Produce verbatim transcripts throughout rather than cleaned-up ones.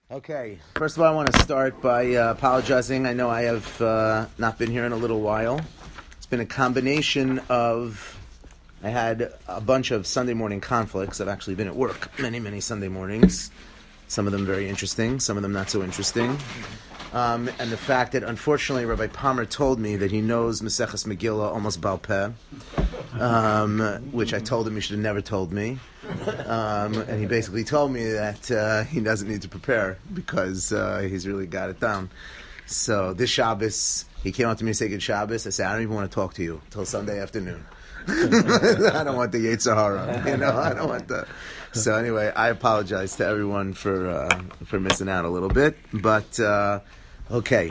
Okay, first of all, I want to start by uh, apologizing. I know I have uh, not been here in a little while. It's been a combination of, I had a bunch of Sunday morning conflicts. I've actually been at work many, many Sunday mornings. Some of them very interesting, some of them not so interesting. Um, and the fact that, unfortunately, Rabbi Palmer told me that he knows Maseches Megillah almost Baal Peh, um, which I told him he should have never told me. Um, and he basically told me that uh, he doesn't need to prepare because uh, he's really got it down. So this Shabbos, he came up to me and said, "Good Shabbos." I said, "I don't even want to talk to you until Sunday afternoon." I don't want the Yetzer Hara, you know. I don't want the. So anyway, I apologize to everyone for uh, for missing out a little bit, but uh, okay.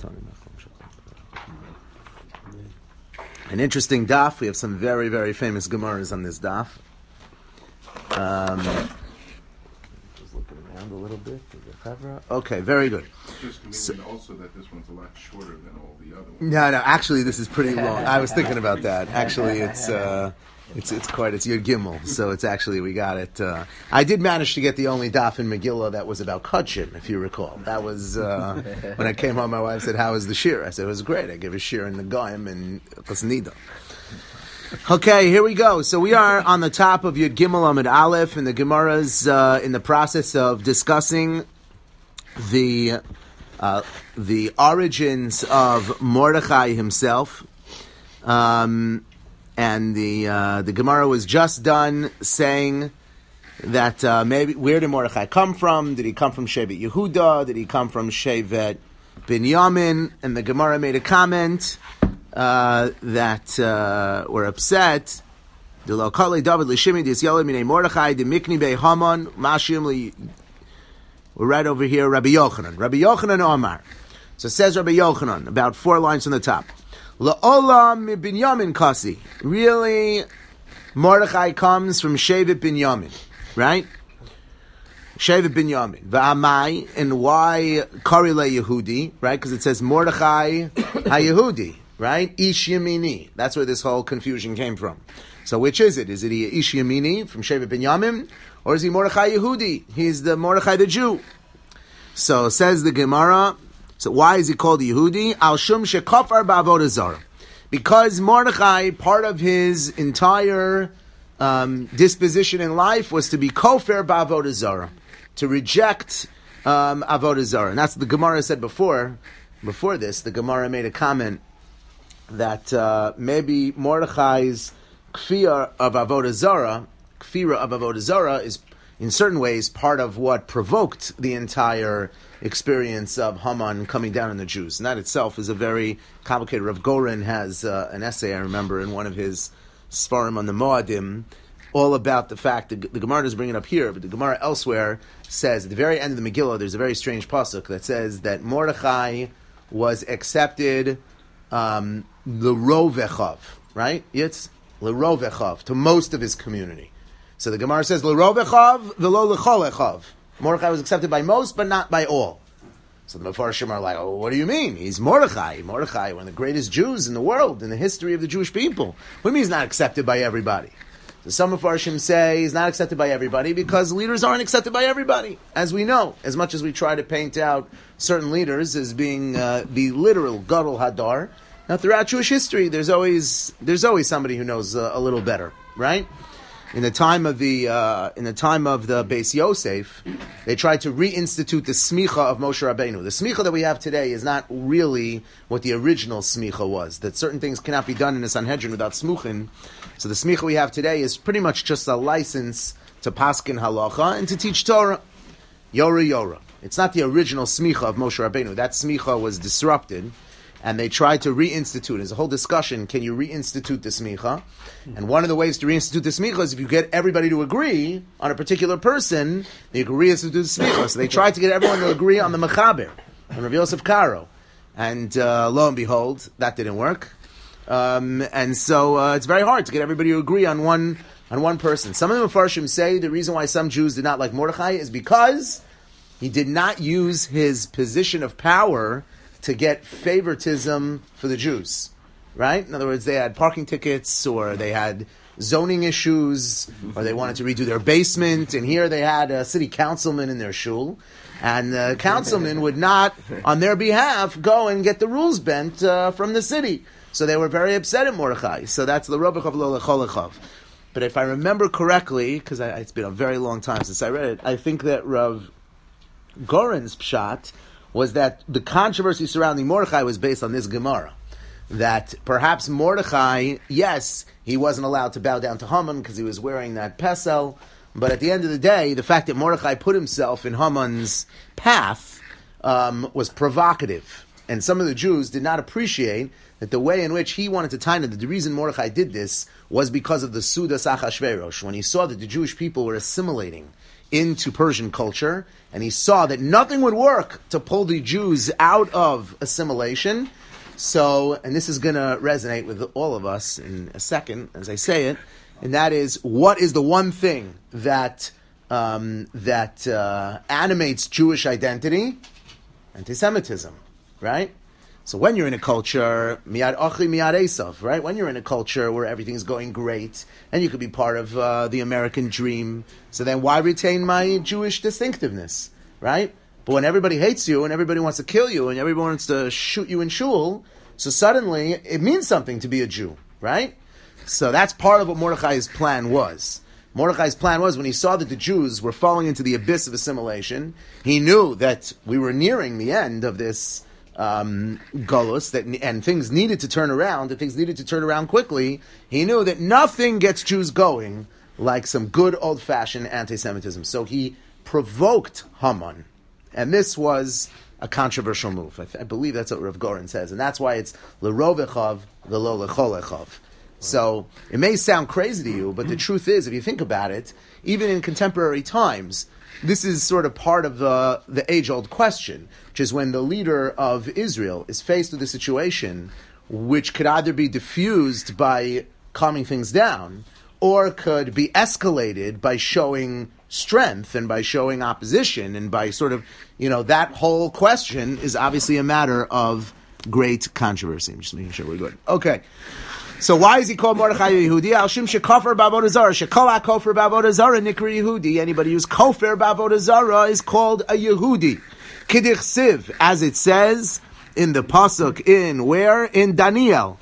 An interesting daf. We have some very very famous Gemaras on this daf. Um, just looking around a little bit. Okay, very good. Just so, also that this one's a lot shorter than all the other ones. No, no. Actually, this is pretty long. I was thinking about that. Actually, it's uh, it's it's quite. It's Yud Gimel, so it's actually we got it. Uh, I did manage to get the only daf in Megillah that was about Kudshim, if you recall. That was uh, when I came home. My wife said, "How was the shir?" I said, "It was great. I gave a shir in the Goyim and Chasnida." Okay, here we go. So we are on the top of Yud Gimel Amud Aleph, and the Gemara's uh, in the process of discussing the uh, the origins of Mordechai himself, um, and the uh, the Gemara was just done saying that uh, maybe where did Mordechai come from? Did he come from Shevet Yehuda? Did he come from Shevet Binyamin? And the Gemara made a comment uh, that uh, were upset. We're right over here, Rabbi Yochanan. Rabbi Yochanan Omar. So says Rabbi Yochanan, about four lines from the top. La'olam Binyamin Kasi. Really, Mordechai comes from Shevet Binyamin, right? Shevet Binyamin. Va'amai, and why Karile Yehudi, right? Because it says Mordechai HaYehudi, right? Ish Yemini. That's where this whole confusion came from. So which is it? Is it Ish Yemini from Shevet Binyamin? Or is he Mordechai Yehudi? He's the Mordechai the Jew. So says the Gemara. So why is he called Yehudi? Al Shum Shekafar Ba'avodah Zarah. Because Mordechai, part of his entire um, disposition in life was to be Kofer Ba'avodah Zarah, to reject um, Avodah Zarah. And that's what the Gemara said before. Before this, the Gemara made a comment that uh, maybe Mordechai's kfir of Avodah Zarah, kfira of Avodah Zarah, is in certain ways part of what provoked the entire experience of Haman coming down on the Jews. And that itself is a very complicated. Rav Goren has uh, an essay, I remember, in one of his Sfarim on the Moadim, all about the fact that the Gemara doesn't bring it up here, but the Gemara elsewhere says, at the very end of the Megillah, there's a very strange pasuk that says that Mordechai was accepted um, l'rovechav, right? It's l'rovechav, to most of his community. So the Gemara says, l'rovechav v'lo l'cholechav. Mordechai was accepted by most, but not by all. So the Mefarshim are like, oh, what do you mean? He's Mordechai. Mordechai, one of the greatest Jews in the world, in the history of the Jewish people. What do you mean he's not accepted by everybody? So some Mefarshim say he's not accepted by everybody because leaders aren't accepted by everybody, as we know. As much as we try to paint out certain leaders as being uh, the literal Gadol Hadar, now throughout Jewish history, there's always there's always somebody who knows uh, a little better, right? In the time of the uh, in the time of the Beis Yosef, they tried to reinstitute the smicha of Moshe Rabbeinu. The smicha that we have today is not really what the original smicha was. That certain things cannot be done in the Sanhedrin without smuchin. So the smicha we have today is pretty much just a license to paskin halacha and to teach Torah. Yora Yora. It's not the original smicha of Moshe Rabbeinu. That smicha was disrupted, and they tried to reinstitute. There's a whole discussion, can you reinstitute the smicha? And one of the ways to reinstitute the smicha is if you get everybody to agree on a particular person, then you can reinstitute the smicha. So they tried to get everyone to agree on the mechaber, on Rav Yosef Karo. And uh, lo and behold, that didn't work. Um, and so uh, it's very hard to get everybody to agree on one on one person. Some of the Mefarshim say the reason why some Jews did not like Mordechai is because he did not use his position of power to get favoritism for the Jews, right? In other words, they had parking tickets, or they had zoning issues, or they wanted to redo their basement, and here they had a city councilman in their shul, and the councilman would not, on their behalf, go and get the rules bent uh, from the city. So they were very upset at Mordechai. So that's the Robichav Lo Lecholechav. But if I remember correctly, because it's been a very long time since I read it, I think that Rav Goren's pshat was that the controversy surrounding Mordechai was based on this Gemara. That perhaps Mordechai, yes, he wasn't allowed to bow down to Haman because he was wearing that pesel, but at the end of the day, the fact that Mordechai put himself in Haman's path um, was provocative. And some of the Jews did not appreciate that the way in which he wanted to tie it, that the reason Mordechai did this was because of the Sudas Achashverosh. When he saw that the Jewish people were assimilating into Persian culture, and he saw that nothing would work to pull the Jews out of assimilation. So, and this is going to resonate with all of us in a second, as I say it, and that is, what is the one thing that um, that uh, animates Jewish identity? Anti-Semitism, right? So when you're in a culture, miyad achri miyad esav, right? When you're in a culture where everything's going great, and you could be part of uh, the American dream, so then why retain my Jewish distinctiveness, right? But when everybody hates you, and everybody wants to kill you, and everybody wants to shoot you in shul, so suddenly it means something to be a Jew, right? So that's part of what Mordechai's plan was. Mordechai's plan was, when he saw that the Jews were falling into the abyss of assimilation, he knew that we were nearing the end of this um, Golus, that, and things needed to turn around, and things needed to turn around quickly. He knew that nothing gets Jews going like some good old-fashioned anti-Semitism. So he provoked Haman. And this was a controversial move. I, th- I believe that's what Rav Goren says. And that's why it's l'rovechav, l'lo lecholechav. So it may sound crazy to you, but the truth is, if you think about it, even in contemporary times, this is sort of part of the, the age-old question, which is when the leader of Israel is faced with a situation which could either be diffused by calming things down, or could be escalated by showing strength and by showing opposition, and by sort of, you know, that whole question is obviously a matter of great controversy. I'm just making sure we're good. Okay. So why is he called Mordechai Yehudi? Al Shim shekofar b'avodah zara, shekol ha'kofar b'avodah zara nikra Yehudi. Anybody who's kofar b'avodah zara is called a Yehudi. Kidich siv, as it says in the pasuk in where? In Daniel.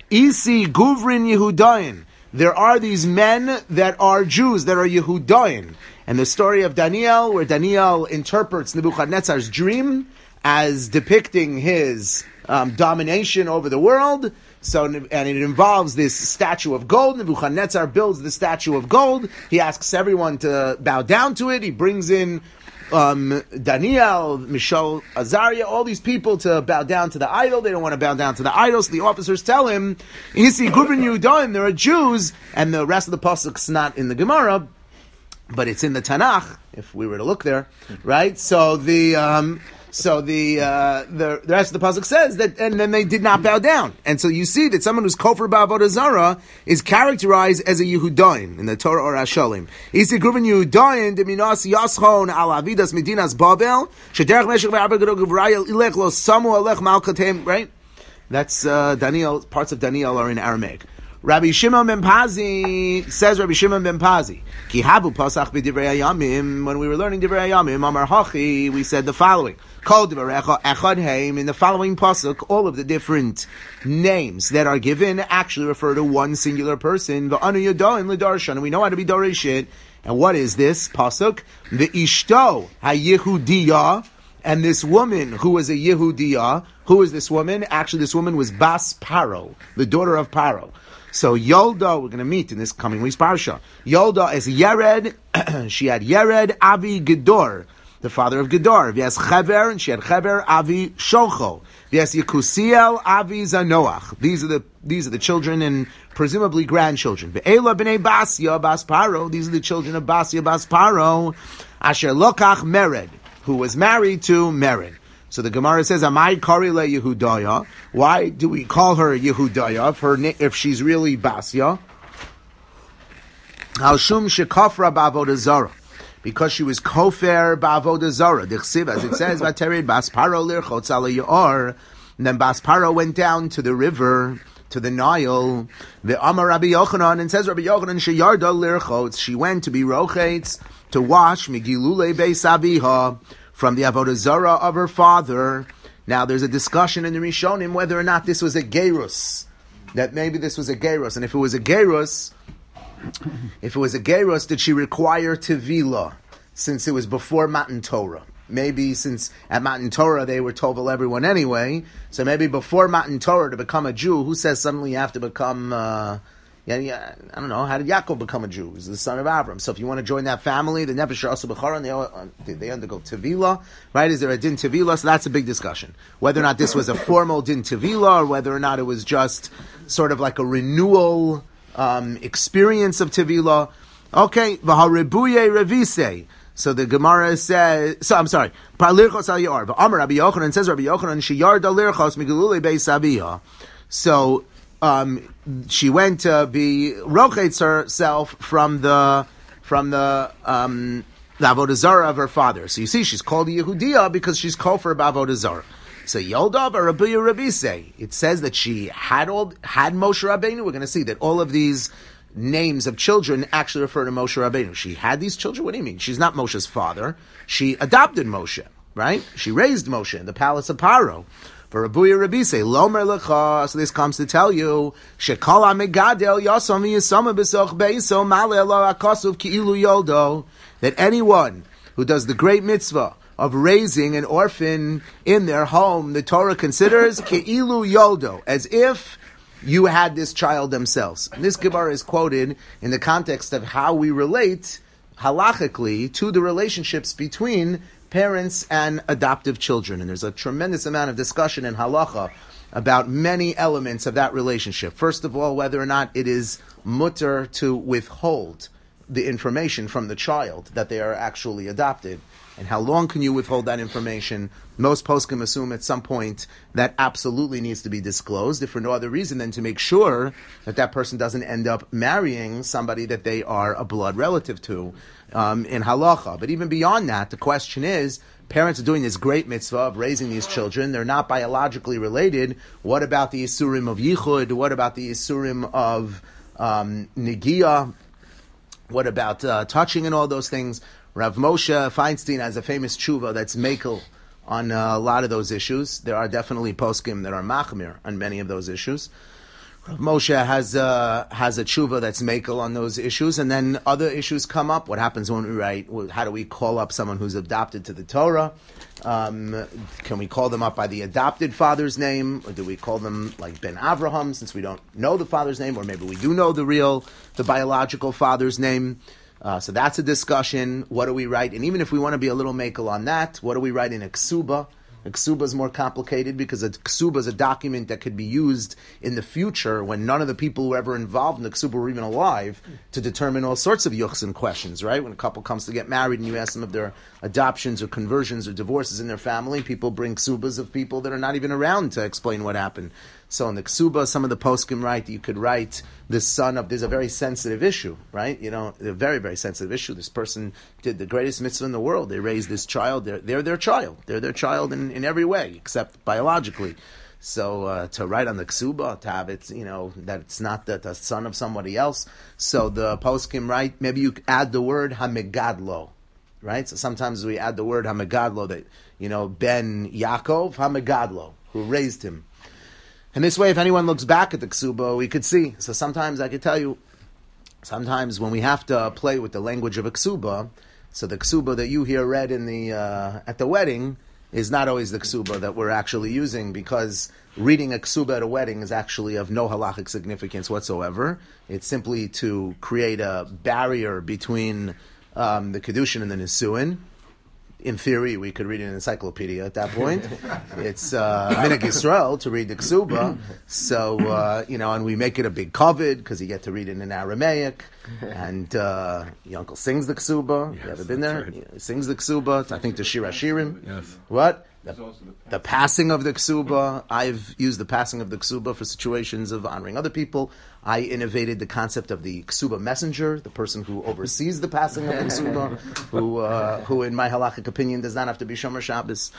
Isi guvrin Yehudayin. There are these men that are Jews, that are Yehudayin. And the story of Daniel, where Daniel interprets Nebuchadnezzar's dream as depicting his um, domination over the world. So, and it involves this statue of gold. Nebuchadnezzar builds the statue of gold. He asks everyone to bow down to it. He brings in um, Daniel, Mishael, Azariah, all these people to bow down to the idol. They don't want to bow down to the idol, so the officers tell him, Isi Gubrin Yehudaim, there are Jews, and the rest of the pasuk's not in the Gemara, but it's in the Tanakh, if we were to look there, right? So the... Um, So the, uh, the the rest of the pasuk says that, and then they did not bow down, and so you see that someone who's kofar b'avodah zara is characterized as a Yehudayin in the Torah or Hashalim. Isi gruven Yehudayin deminas yaschon al avidas medinas Babel shederach meshech ve'arba gevrayel ilech lo samu alech malkatem. Right? That's uh, Daniel. Parts of Daniel are in Aramaic. Rabbi Shimon ben Pazi says, Rabbi Shimon ben Pazi, Ki habu pasach b'divrei hayamim. When we were learning divrei hayamim, Amar Hachi, we said the following: Kol divrei echad heim. In the following pasuk, all of the different names that are given actually refer to one singular person. V'anu yodoin l'darshan, and we know how to be dorishit. And what is this pasuk? The ishto haYehudiyah. And this woman who was a Yehudiyah, who is this woman? Actually, this woman was Bas Paro, the daughter of Paro. So Yolda, we're going to meet in this coming week's parsha. Yolda is Yered. She had Yered Avi Gedor, the father of Gedor. Yes, Chever, and she had Chever Avi Sholcho. Yes, Yekusiel Avi Zanoach. These are the these are the children and presumably grandchildren. Ve'ela b'nei Basya Bas Paro. These are the children of Basya Bas Paro. Asher Lokach Mered, who was married to Mered. So the Gemara says, Amai Kari le Yehudaya. Why do we call her Yehudaya if, her, if she's really Basya? Al Shum Shekofra Ba'avodah Zara. Because she was Kofer Ba'avodah Zara. Dichsiv, as it says, Vaterid Bas Paro lirchotz ala Yor. And then Bas Paro went down to the river to the Nile. The Amar Rabbi Yochanan, and says Rabbi Yochanan, she yarda lirchotz, she went to be rochetz, to wash migilule beis aviha, from the avodah zara of her father. Now there's a discussion in the Rishonim whether or not this was a gerus, that maybe this was a gerus, and if it was a gerus, if it was a gerus, did she require tevila, since it was before Matan Torah? Maybe since at Matan Torah they were tovel everyone anyway, so maybe before Matan Torah to become a Jew, who says suddenly you have to become, uh, yeah, yeah, I don't know, how did Yaakov become a Jew? He's the son of Avram. So if you want to join that family, the Nefesh also B'charon, they, they undergo Tevila, right? Is there a Din Tevila? So that's a big discussion. Whether or not this was a formal Din Tevila, or whether or not it was just sort of like a renewal um, experience of Tevila. Okay, V'haribuye Revise. So the Gemara says, so I'm sorry, Par lirchos al yar. Amar Rabbi Yochanan, says Rabbi Yochanan, she yarda lirchos migilule beis aviha. So um, she went to be rochetz herself from the from the um, the avodah zara of her father. So you see, she's called a Yehudiya because she's called for avodah zara. So Yoldav or Rabbi Rabise, it says that she had all had Moshe Rabbeinu. We're going to see that all of these names of children actually refer to Moshe Rabbeinu. She had these children? What do you mean? She's not Moshe's father. She adopted Moshe, right? She raised Moshe in the palace of Paro. For Abuya Rabbi say, Lomer lecha, so this comes to tell you, Shekal ha-megadel yasam v'yasama b'soch beiso male elo akasuv ki'ilu yoldo, that anyone who does the great mitzvah of raising an orphan in their home, the Torah considers ki'ilu yoldo, as if you had this child themselves. And this Gemara is quoted in the context of how we relate halachically to the relationships between parents and adoptive children. And there's a tremendous amount of discussion in halacha about many elements of that relationship. First of all, whether or not it is mutter to withhold the information from the child that they are actually adopted. And how long can you withhold that information? Most poskim assume at some point that absolutely needs to be disclosed, if for no other reason than to make sure that that person doesn't end up marrying somebody that they are a blood relative to um, in halacha. But even beyond that, the question is, parents are doing this great mitzvah of raising these children. They're not biologically related. What about the Isurim of Yichud? What about the Isurim of um, Negiah? What about uh, touching and all those things? Rav Moshe Feinstein has a famous tshuva that's mekel on uh, a lot of those issues. There are definitely poskim that are machmir on many of those issues. Rav Moshe has uh, has a tshuva that's mekel on those issues, and then other issues come up. What happens when we write? How do we call up someone who's adopted to the Torah? Um, can we call them up by the adopted father's name, or do we call them like Ben Avraham, since we don't know the father's name, or maybe we do know the real, the biological father's name? Uh, so that's a discussion. What do we write? And even if we want to be a little makel on that, what do we write in a ksuba? A ksuba is more complicated because a ksuba is a document that could be used in the future when none of the people who were ever involved in the ksuba were even alive to determine all sorts of yuchsin questions, right? When a couple comes to get married and you ask them if there are adoptions or conversions or divorces in their family, people bring ksubas of people that are not even around to explain what happened. So in the ksuba, some of the poskim write that you could write the son of, there's a very sensitive issue, right? You know, a very, very sensitive issue. This person did the greatest mitzvah in the world. They raised this child. They're, they're their child. They're their child in, in every way, except biologically. So uh, to write on the ksuba, to have it, you know, that it's not the, the son of somebody else. So the poskim write, maybe you add the word hamegadlo, right? So sometimes we add the word hamegadlo, that, you know, Ben Yaakov hamegadlo, who raised him. And this way, if anyone looks back at the ksuba, we could see. So sometimes I could tell you, sometimes when we have to play with the language of a ksuba, so the ksuba that you hear read in the uh, at the wedding is not always the ksuba that we're actually using, because reading a ksuba at a wedding is actually of no halachic significance whatsoever. It's simply to create a barrier between um, the kedushin and the nisuin. In theory, we could read an encyclopedia at that point. It's uh, Minhag Yisrael to read the Ksuba. So, uh, you know, and we make it a big kavod because you get to read it in Aramaic. And uh, your uncle sings the Ksuba. Yes, you ever been there? Right. He sings the Ksuba. I think the Shir HaShirim. Yes. What? The, There's also the the passing of the ksuba. I've used the passing of the ksuba for situations of honoring other people. I innovated the concept of the ksuba messenger, the person who oversees the passing of the ksuba, who, uh, who, in my halachic opinion, does not have to be shomer Shabbos.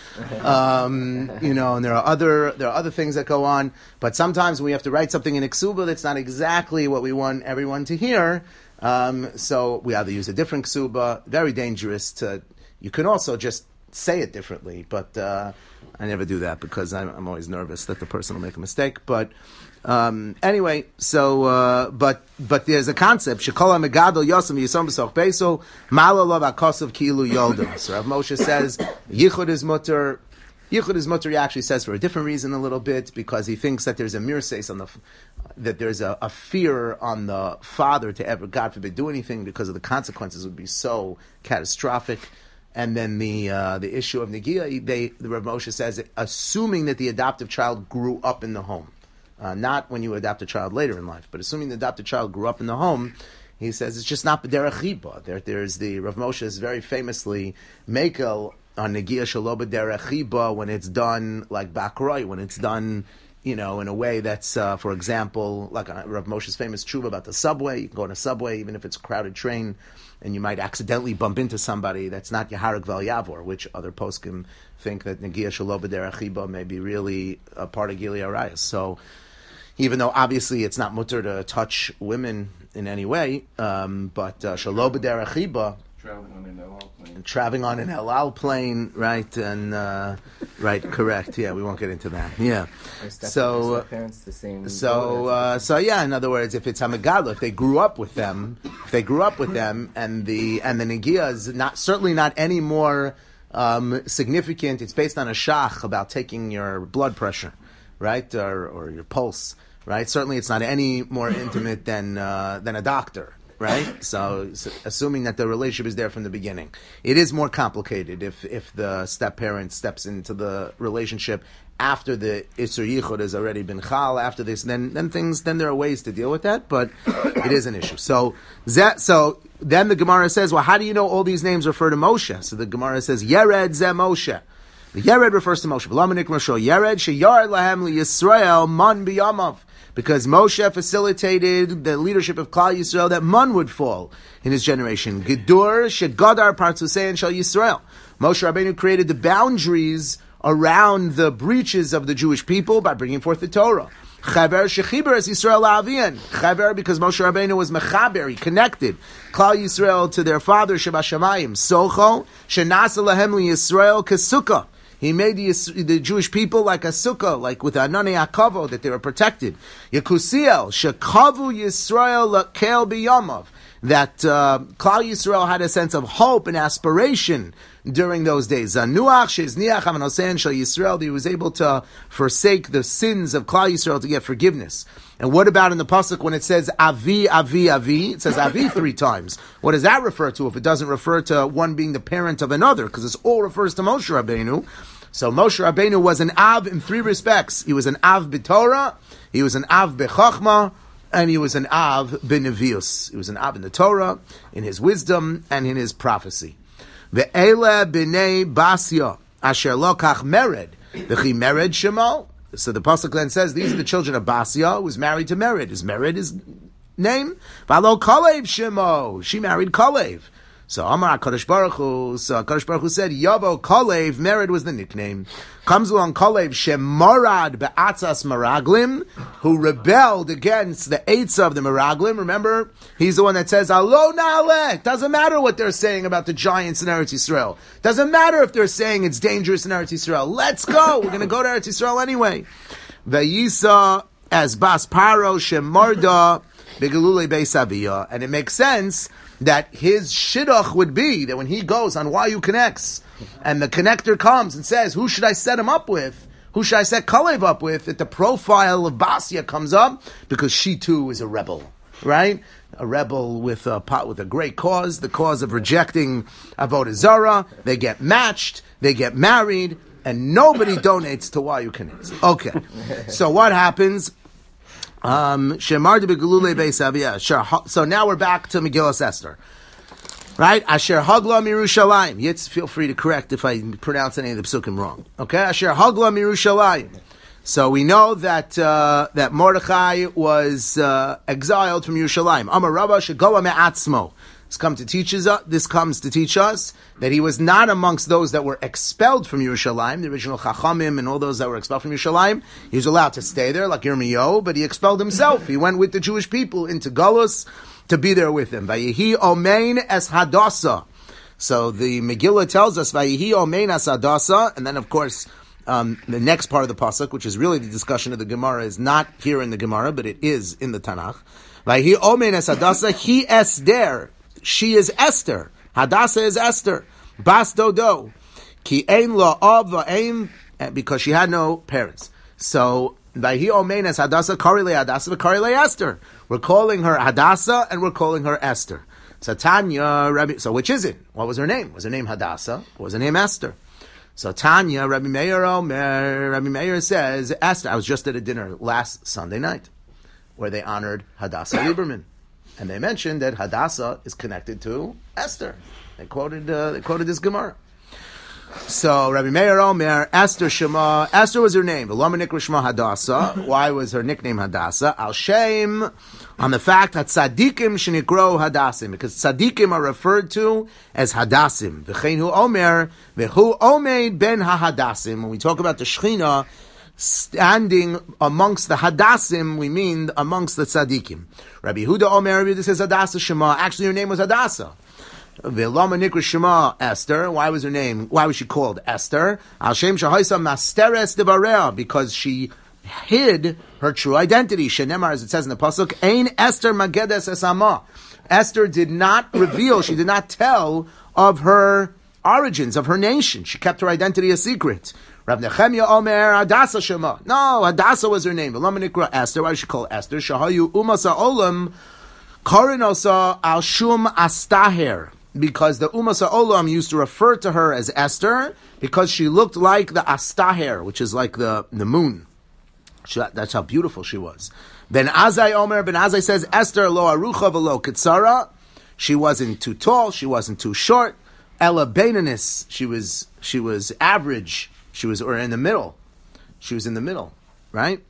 Um, you know, and there are other there are other things that go on. But sometimes we have to write something in a ksuba that's not exactly what we want everyone to hear. Um, so we either use a different ksuba. Very dangerous to. You can also just say it differently, but uh, I never do that because I'm, I'm always nervous that the person will make a mistake. But um, anyway, so uh, but but there's a concept. Shekola megadol yosem yisom b'soch beso malo lo v'akosav kilu yolda. So Rav Moshe says yichud is mutter. Yichud is mutter. He actually says for a different reason a little bit because he thinks that there's a mirseis on the that there's a, a fear on the father to ever, God forbid, do anything because of the consequences would be so catastrophic. And then the uh, the issue of Negiah, they the Rav Moshe says, assuming that the adoptive child grew up in the home, uh, not when you adopt a child later in life, but assuming the adopted child grew up in the home, he says it's just not b'derech chiba. There, there's the Rav Moshe is very famously mekel on Negiah shelo b'derech chiba when it's done like bakroi, when it's done, you know, in a way that's, uh, for example, like uh, Rav Moshe's famous tshuva about the subway. You can go on a subway, even if it's a crowded train, and you might accidentally bump into somebody that's not Yaharek Vel Yavor, which other poskim think that Negiah Shelo B'derech Chiba may be really a part of Gilui Arayos. So, even though obviously it's not mutter to touch women in any way, um, but uh, Shelo B'derech Chiba, traveling on an El Al plane. Traveling on an El Al plane, right? And uh, right, correct. Yeah, we won't get into that. Yeah. So, uh, parents the same. so, uh, so yeah. In other words, if it's Hamagadol, if they grew up with them, if they grew up with them, and the and the Negiah is not certainly not any more um, significant. It's based on a shach about taking your blood pressure, right, or or your pulse, right? Certainly, it's not any more intimate than uh, than a doctor. Right? So, so, assuming that the relationship is there from the beginning. It is more complicated if, if the step-parent steps into the relationship after the Isur Yichud has already been Chal, after this, then, then things, then there are ways to deal with that, but it is an issue. So, that, so, then the Gemara says, well, how do you know all these names refer to Moshe? So the Gemara says, Yered Ze Moshe. The Yered refers to Moshe. V'lamanik Moshe Yered, Sheyar Lahem Li Yisrael Man B'yamav. Because Moshe facilitated the leadership of Klal Yisrael that Man would fall in his generation. Gedur shegadar partzusein shel Yisrael. Moshe Rabbeinu created the boundaries around the breaches of the Jewish people by bringing forth the Torah. Chaver shechiber es Yisrael la'avian. Chaver because Moshe Rabbeinu was mechaber, he connected Klal Yisrael to their father Shebashamayim. Socho shenasa lahem li Yisrael kesukah. He made the, the Jewish people like a sukkah, like with Anani Akavo, that they were protected. Yekusiel, Shekavu Yisrael Kel B'yamav. That uh, Klal Yisrael had a sense of hope and aspiration during those days. Zanuach Shezniach Havanosein Shel Yisrael, he was able to forsake the sins of Klal Yisrael to get forgiveness. And what about in the pasuk when it says Avi, Avi, Avi? It says Avi three times. What does that refer to if it doesn't refer to one being the parent of another? Because it all refers to Moshe Rabbeinu. So Moshe Rabbeinu was an Av in three respects. He was an Av b'Torah, he was an Av b'Chachma, and he was an Av b'Nevius. He was an Av in the Torah, in his wisdom, and in his prophecy. Ve'ele b'nei Basya, asher lokach mered, v'chi mered shemo. So the pasuk then says, these are the children of Basya, who was married to Mered. Is Mered his name? V'alo Kalev shemo. She married Kalev. So Amar HaKadosh Baruch Hu, so HaKadosh Baruch Hu said, Yavo Kalev, Mered was the nickname. Comes along Kalev, Shemorad Be'atzas Meraglim, who rebelled against the eights of the Meraglim. Remember, he's the one that says, Alo Na'aleh. Doesn't matter what they're saying about the giants in Eretz Yisrael. Doesn't matter if they're saying it's dangerous in Eretz Yisrael. Let's go. We're going to go to Eretz Yisrael anyway. Vayisa as Bas Paro Shemorda Begelule Beis Aviyah. And it makes sense that his shidduch would be that when he goes on Y U Connects and the connector comes and says, who should I set him up with? Who should I set Kalev up with? That the profile of Basya comes up because she too is a rebel, right? A rebel with a pot with a great cause, the cause of rejecting Avodah Zarah. They get matched, they get married, and nobody donates to Y U Connects. Okay, so what happens? Um, so now we're back to Megillas Esther. Right? Asher Hagla Mirushalayim. Yitz, feel free to correct if I pronounce any of the psukim wrong. Okay? Asher Hagla Mirushalayim. So we know that uh, that Mordechai was uh, exiled from Yerushalayim. Amar Rabba Shegola Me'atzmo. This comes to teach us. This comes to teach us that he was not amongst those that were expelled from Yerushalayim, the original Chachamim and all those that were expelled from Yerushalayim. He was allowed to stay there, like Yirmiyahu, but he expelled himself. He went with the Jewish people into Galus to be there with them. Vayihi Omein es Hadassah. So the Megillah tells us Vayihi Omein es Hadassah, and then of course um, the next part of the pasuk, which is really the discussion of the Gemara, is not here in the Gemara, but it is in the Tanakh. Vayihi Omein es Hadassah, he Esther. She is Esther. Hadassah is Esther. Bas Dodo. Ki ein lo av v'eim, because she had no parents. So, Vayhi Omein es Hadassah, Kari le Hadassah, Kari le Esther. We're calling her Hadassah and we're calling her Esther. So Tanya, Rabbi, so which is it? What was her name? Was her name Hadassah? Or was her name Esther? So Tanya, Rabbi Meir Omer, Rabbi Meir says, Esther. I was just at a dinner last Sunday night where they honored Hadassah Lieberman. And they mentioned that Hadassah is connected to Esther. They quoted uh, they quoted this Gemara. So Rabbi Meir Omer, Esther Shema, Esther was her name. V'lo menikra shema Hadassah. Why was her nickname Hadassah? Al Shem, on the fact that tzadikim shenikro Hadassim, because tzadikim are referred to as Hadassim. V'chein hu Omer, v'hu Omeid ben ha-Hadassim. When we talk about the Shechina standing amongst the Hadassim, we mean amongst the tzadikim. Rabbi Huda Omer, Rabbi Huda says Hadassah Shema. Actually, her name was Hadassah. Ve'lama nikra Shema Esther. Why was her name? Why was she called Esther? Al Shem Shahaisa Masteres Devareah, because she hid her true identity. Shenemar, as it says in the pasuk, Ein Esther Magedes Esama. Esther did not reveal. She did not tell of her origins, of her nation. She kept her identity a secret. Rav Nechemia Omer Hadassah Shema. No, Hadassah was her name. Ve'lama nikra Esther. Why did she call Esther? Shahayu Umasa Olam Karinosa Al Shum Astaher. Because the Umas Ha'olam used to refer to her as Esther, because she looked like the Astaher, which is like the, the moon. She, that's how beautiful she was. Ben Azai Omer, Ben Azai says, Esther lo arucha v'lo kitzara. She wasn't too tall, she wasn't too short. Ella Beinanis, she was, she was average. She was, or in the middle. She was in the middle, right?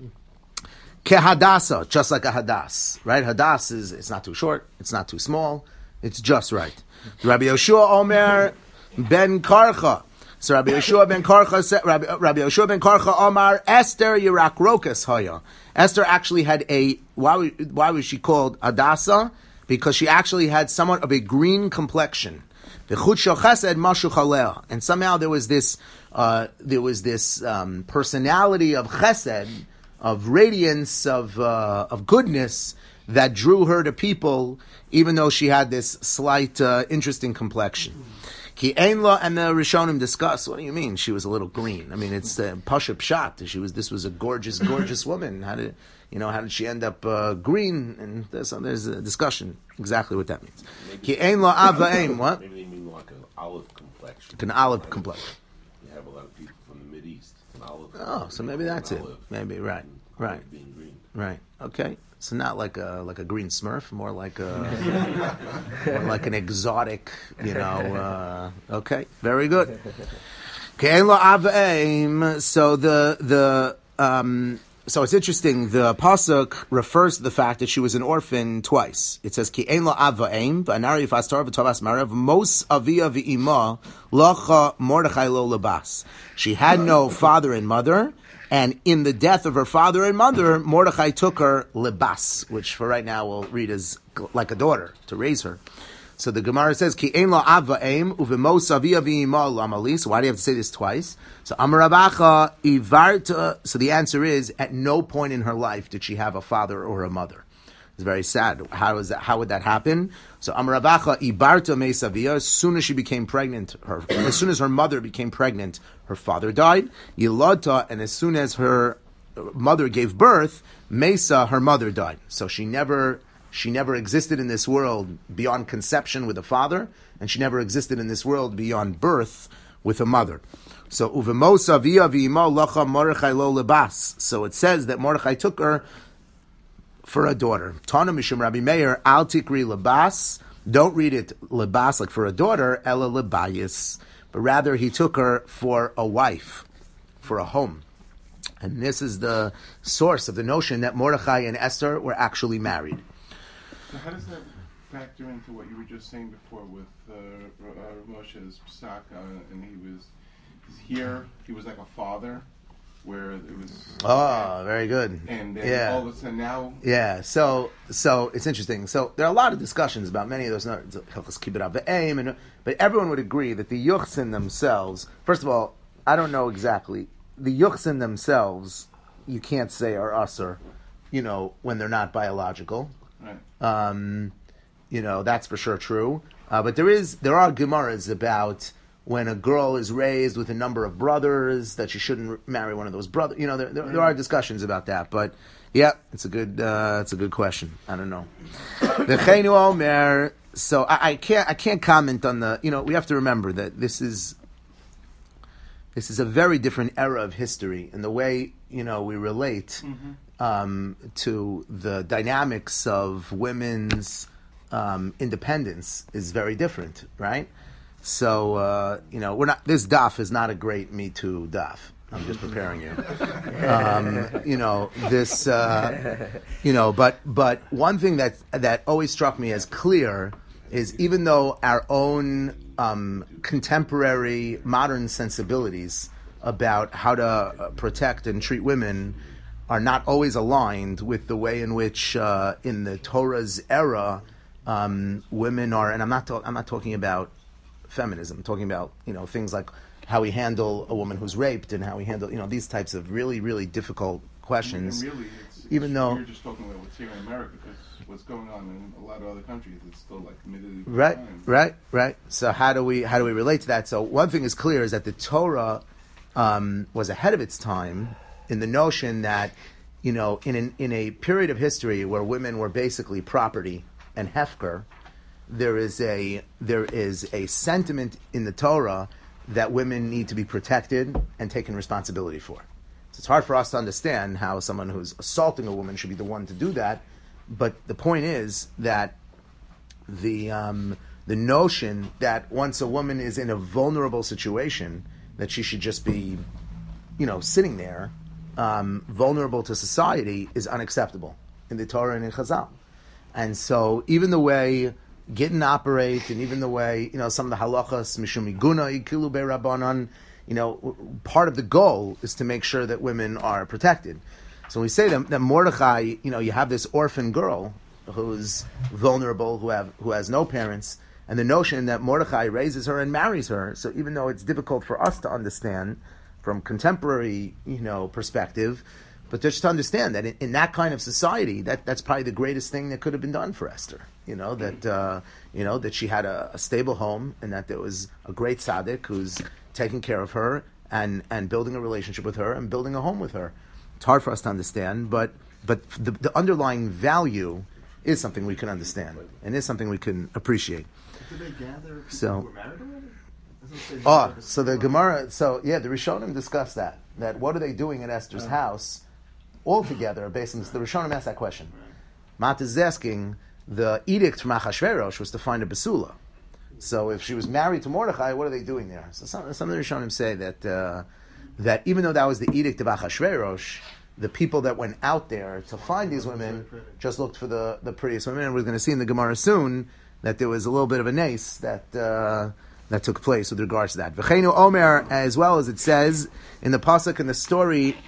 Ke Hadassah, just like a Hadass, right? Hadass is, it's not too short, it's not too small. It's just right. Rabbi Yoshua Omer ben Karcha. So Rabbi Yoshua ben Karcha said, Rabbi, Rabbi Yoshua ben Karcha Omar, Esther Yirak Rokas Haya. Esther actually had a, why, why was she called Hadassah? Because she actually had somewhat of a green complexion. And somehow there was this, uh, there was this um, personality of chesed, of radiance, of uh, of goodness, that drew her to people, even though she had this slight, uh, interesting complexion. Ki ein la, and the Rishonim discuss, what do you mean? She was a little green. I mean, it's uh, pasha pshat. She was, this was a gorgeous, gorgeous woman. How did, you know, how did she end up uh, green? And there's, uh, there's a discussion exactly what that means. Ki ein la ava ein, what? Maybe they mean like an olive complexion. An olive complexion. You have a lot of people from the Mideast. An olive. Oh, so maybe that's it. Olive. Maybe, right, right. Being green. Right. Okay. So not like a like a green Smurf, more like a more like an exotic, you know. Uh, okay. Very good. So the the um, so it's interesting. The pasuk refers to the fact that she was an orphan twice. It says ki ein lo avaim v'anari fastar v'tovas marav mos avia v'ima lacha Mordechai lo labas. She had no father and mother. And in the death of her father and mother, Mordechai took her libas, which for right now we'll read as like a daughter, to raise her. So the Gemara says, Ki ein lo ava aim, uvemos avia v'ima lamali. So why do you have to say this twice? So Amar Ravacha, ivarta. So the answer is, at no point in her life did she have a father or a mother. It's very sad. How is that? How would that happen? So Amar Ravacha, ibarta meisavia. As soon as she became pregnant, her as soon as her mother became pregnant, her father died. Yilata, and as soon as her mother gave birth, Mesa, her mother died. So she never she never existed in this world beyond conception with a father, and she never existed in this world beyond birth with a mother. So uvemosa via v'ima lacha Mordechai lo lebas. So it says that Mordechai took her for a daughter. Tana mishum Rabbi Meir al tikri lebas Don't read it lebas, like for a daughter, ela lebayis, but rather he took her for a wife, for a home. And this is the source of the notion that Mordechai and Esther were actually married. So how does that factor into what you were just saying before with uh, uh, Moshe's psak, uh, and he was here, he was like a father, where it was... Oh, very good. And then yeah. all of a sudden now... Yeah, so so it's interesting. So there are a lot of discussions about many of those, Hilchos Kibbut Av'Eim, and but everyone would agree that the Yuchsin themselves, first of all, I don't know exactly, the Yuchsin themselves, you can't say are usher, you know, when they're not biological. Right. Um, you know, that's for sure true. Uh, but there is there are Gemaras about when a girl is raised with a number of brothers that she shouldn't marry one of those brothers. You know, there, there, there are discussions about that. But yeah, it's a good uh, it's a good question. I don't know. The Chaynu Omer. So I, I can't I can't comment on the. You know, we have to remember that this is this is a very different era of history, and the way you know we relate mm-hmm. um, to the dynamics of women's um, independence is very different, right? So uh, you know, we're not. This daf is not a great Me Too daf. I'm just preparing you. Um, you know this. Uh, you know, but but one thing that that always struck me as clear is even though our own um, contemporary modern sensibilities about how to uh, protect and treat women are not always aligned with the way in which uh, in the Torah's era um, women are, and I'm not ta- I'm not talking about feminism. I'm talking about you know things like how we handle a woman who's raped and how we handle you know these types of really really difficult questions. And really, it's, it's, even though you're just talking about what's here in America, because what's going on in a lot of other countries, it's still like committed right, crimes. right, right. So how do we how do we relate to that? So one thing is clear is that the Torah um, was ahead of its time in the notion that you know in an, in a period of history where women were basically property and hefker, there is a there is a sentiment in the Torah that women need to be protected and taken responsibility for. So it's hard for us to understand how someone who's assaulting a woman should be the one to do that. But the point is that the um, the notion that once a woman is in a vulnerable situation, that she should just be, you know, sitting there, um, vulnerable to society, is unacceptable in the Torah and in Chazal. And so even the way Gittin operate, and even the way, you know, some of the halachas, mishum iguna, ikilu be'rabbanan, you know, part of the goal is to make sure that women are protected. So we say that, that Mordechai, you know, you have this orphan girl who's vulnerable, who have who has no parents, and the notion that Mordechai raises her and marries her. So even though it's difficult for us to understand from contemporary, you know, perspective, but just to understand that in, in that kind of society, that, that's probably the greatest thing that could have been done for Esther. You know that uh, you know that she had a, a stable home, and that there was a great tzaddik who's taking care of her and, and building a relationship with her and building a home with her. It's hard for us to understand, but but the, the underlying value is something we can understand and is something we can appreciate. Did they gather people So, who were married already? Doesn't say oh, married. so the Gemara, so yeah, the Rishonim discuss that. That what are they doing at Esther's Oh. house all together? Based on this, the Rishonim asked that question. Mat is asking, the edict from Achashverosh was to find a basula. So if she was married to Mordechai, what are they doing there? So some, some of the Rishonim say that uh, that even though that was the edict of Achashverosh, the people that went out there to find these women just looked for the, the prettiest women. And we're going to see in the Gemara soon that there was a little bit of a nace that uh, that took place with regards to that. V'cheinu Omer, as well as it says in the pasuk in the story.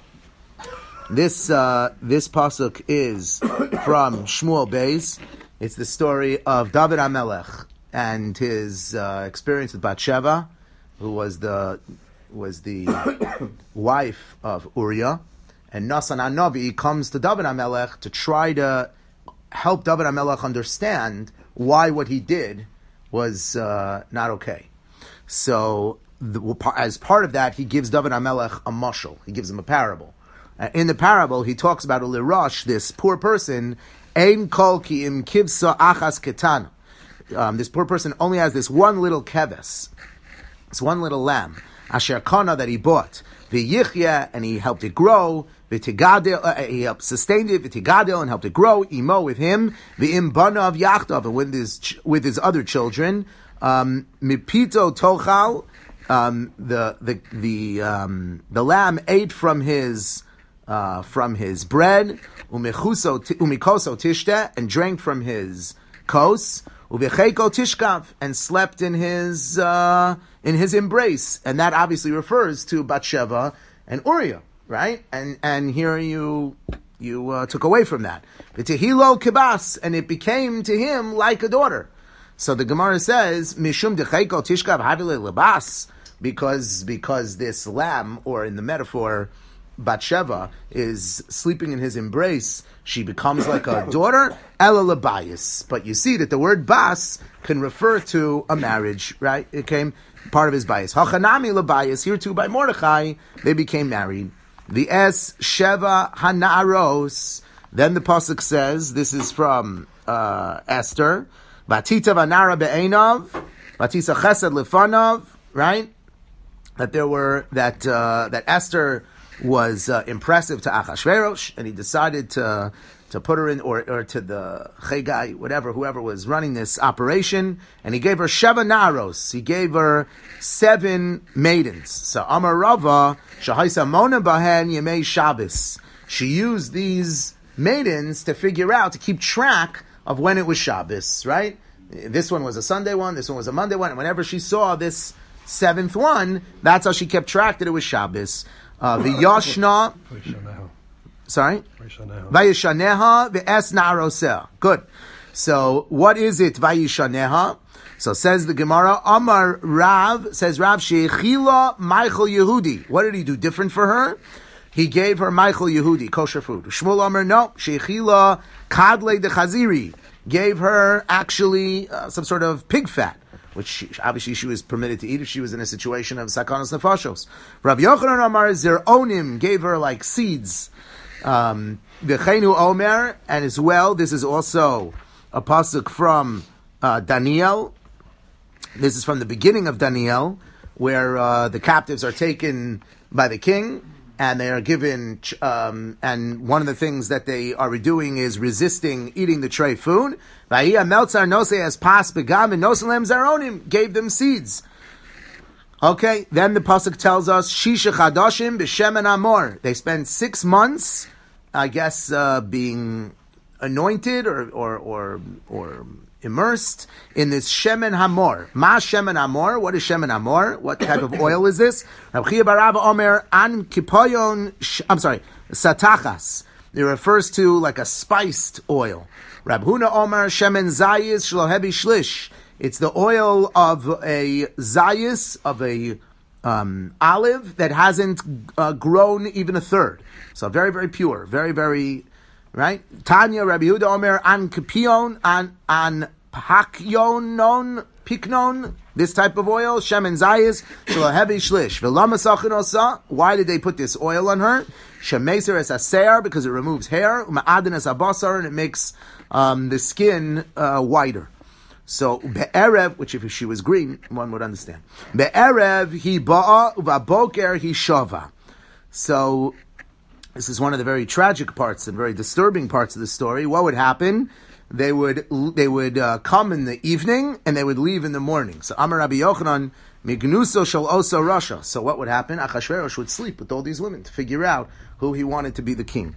This uh, this pasuk is from Shmuel Beis. It's the story of David HaMelech and his uh, experience with Bathsheba, who was the was the wife of Uriah. And Nasan HaNavi comes to David HaMelech to try to help David HaMelech understand why what he did was uh, not okay. So, the, as part of that, he gives David HaMelech a mashal. He gives him a parable. Uh, in the parable, he talks about a lirash, this poor person, ein kol ki im kivsa achas ketana. Um, this poor person only has this one little keves, this one little lamb, asher kana, that he bought, v'yichya, and he helped it grow, V'tigadil, uh, he helped sustained it, v'tigadil, and helped it grow, imo, with him, v'im banav yachdav, and with his, with his other children, um, mipito tochal, um, the, the, the, um, the lamb ate from his, uh, from his bread, umichuso, umikoso tishte, and drank from his kos, uvecheko tishkav, and slept in his, uh, in his embrace. And that obviously refers to Bathsheba and Uriah. Right, and and here you you uh, took away from that. V'tehilo kibas, and it became to him like a daughter. So the Gemara says mishum dechayko tishkav havile lebas, because because this lamb, or in the metaphor, Bathsheba is sleeping in his embrace, she becomes like a daughter. Ela lebayis, but you see that the word bas can refer to a marriage. Right, it came part of his bias. Hachanami lebayis, here too by Mordechai they became married. The es sheva hanaros. Then the pasuk says, this is from uh, Esther. Batita vanara be'enav, batisa chesed lefanav. Right, that there were that uh, that Esther was uh, impressive to Achashverosh, and he decided to to put her in, or or to the Chegai, whatever, whoever was running this operation, and he gave her sheva naros. He gave her seven maidens. So Amar Rava shahaisa mona bahen yemei Shabbos. She used these maidens to figure out, to keep track of when it was Shabbos. Right? This one was a Sunday one. This one was a Monday one. And whenever she saw this seventh one, that's how she kept track that it was Shabbos. Uh, the Yashna. Sorry? Vayishaneha ve'es na'aroseh. Good. So, what is it, Vayishaneha? So, says the Gemara, Amar Rav, says Rav, Sheichila Michael Yehudi. What did he do different for her? He gave her Michael Yehudi, kosher food. Shmuel Amar, no. Sheichila Kadle de Chaziri. Gave her, actually, uh, some sort of pig fat, which she, obviously she was permitted to eat if she was in a situation of sakanos nefashos. Rav Yochanan Amar Zeronim, gave her like seeds. Um, V'cheinu Omer, and as well, this is also a pasuk from uh, Daniel. This is from the beginning of Daniel, where uh, the captives are taken by the king, and they are given, um, and one of the things that they are doing is resisting eating the tray food. V'hiyah meltzar nosei as pas begam and noselem zaronim, gave them seeds. Okay, then the pasuk tells us Shisha Chadashim b'Shemen Amor. They spent six months, I guess, uh, being anointed or or or or immersed in this Shemen Hamor. Ma Shemen Hamor. What is Shemen Hamor? What type of oil is this? Rab Chiya bar Rabba Omer An Kipoyon. I'm sorry, Satachas. It refers to like a spiced oil. Rab Huna Omer Shemen Zayis Shlohebi Shlish. It's the oil of a zayis, of a um, olive that hasn't uh, grown even a third. So very, very pure, very, very, right? Tanya, Rabbi Yehuda Omer, an kipion, an, an pakyonon, piknon, this type of oil, shemen zayis, shlohevi shlish. V'lama sachinosa, why did they put this oil on her? Shemeser es aser, because it removes hair, uma'adin es abasar, and it makes um, the skin uh, whiter. So be'erev, which if she was green, one would understand. Be'erev he ba'a u'vaboker he shava. So this is one of the very tragic parts and very disturbing parts of the story. What would happen? They would they would uh, come in the evening and they would leave in the morning. So Amar Rabbi Yochanan mignuso shel osa rasha. So what would happen? Achashverosh would sleep with all these women to figure out who he wanted to be the king.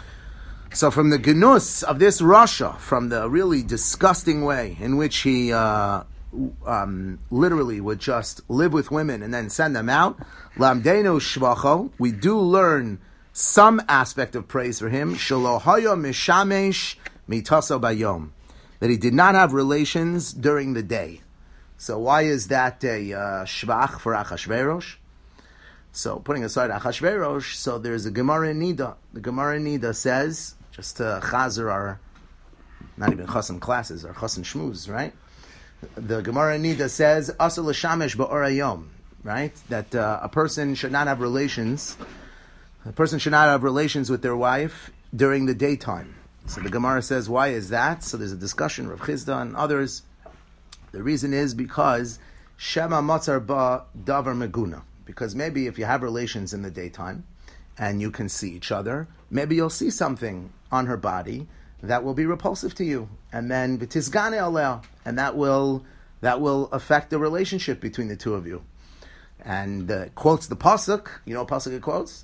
So from the genus of this Rasha, from the really disgusting way in which he uh, um, literally would just live with women and then send them out, Lamdenu shvacho, we do learn some aspect of praise for him, Shalohayo mishamesh mitaso bayom, that he did not have relations during the day. So why is that a uh, shvach for Achashverosh? So putting aside Achashverosh, so there's a Gemara in Nida. The Gemara in Nida says, just to chazer our, not even chassan classes, our chassan shmuz, right? The Gemara in Nida says, Asa l'shamesh ba'orayom, right? That uh, a person should not have relations, a person should not have relations with their wife during the daytime. So the Gemara says, why is that? So there's a discussion, Rav Chizda and others. The reason is because Shema matzar ba davar meguna. Because maybe if you have relations in the daytime, and you can see each other, maybe you'll see something on her body that will be repulsive to you, and then v'tizgane aleh, and that will that will affect the relationship between the two of you. And uh, quotes the pasuk. You know what pasuk it quotes?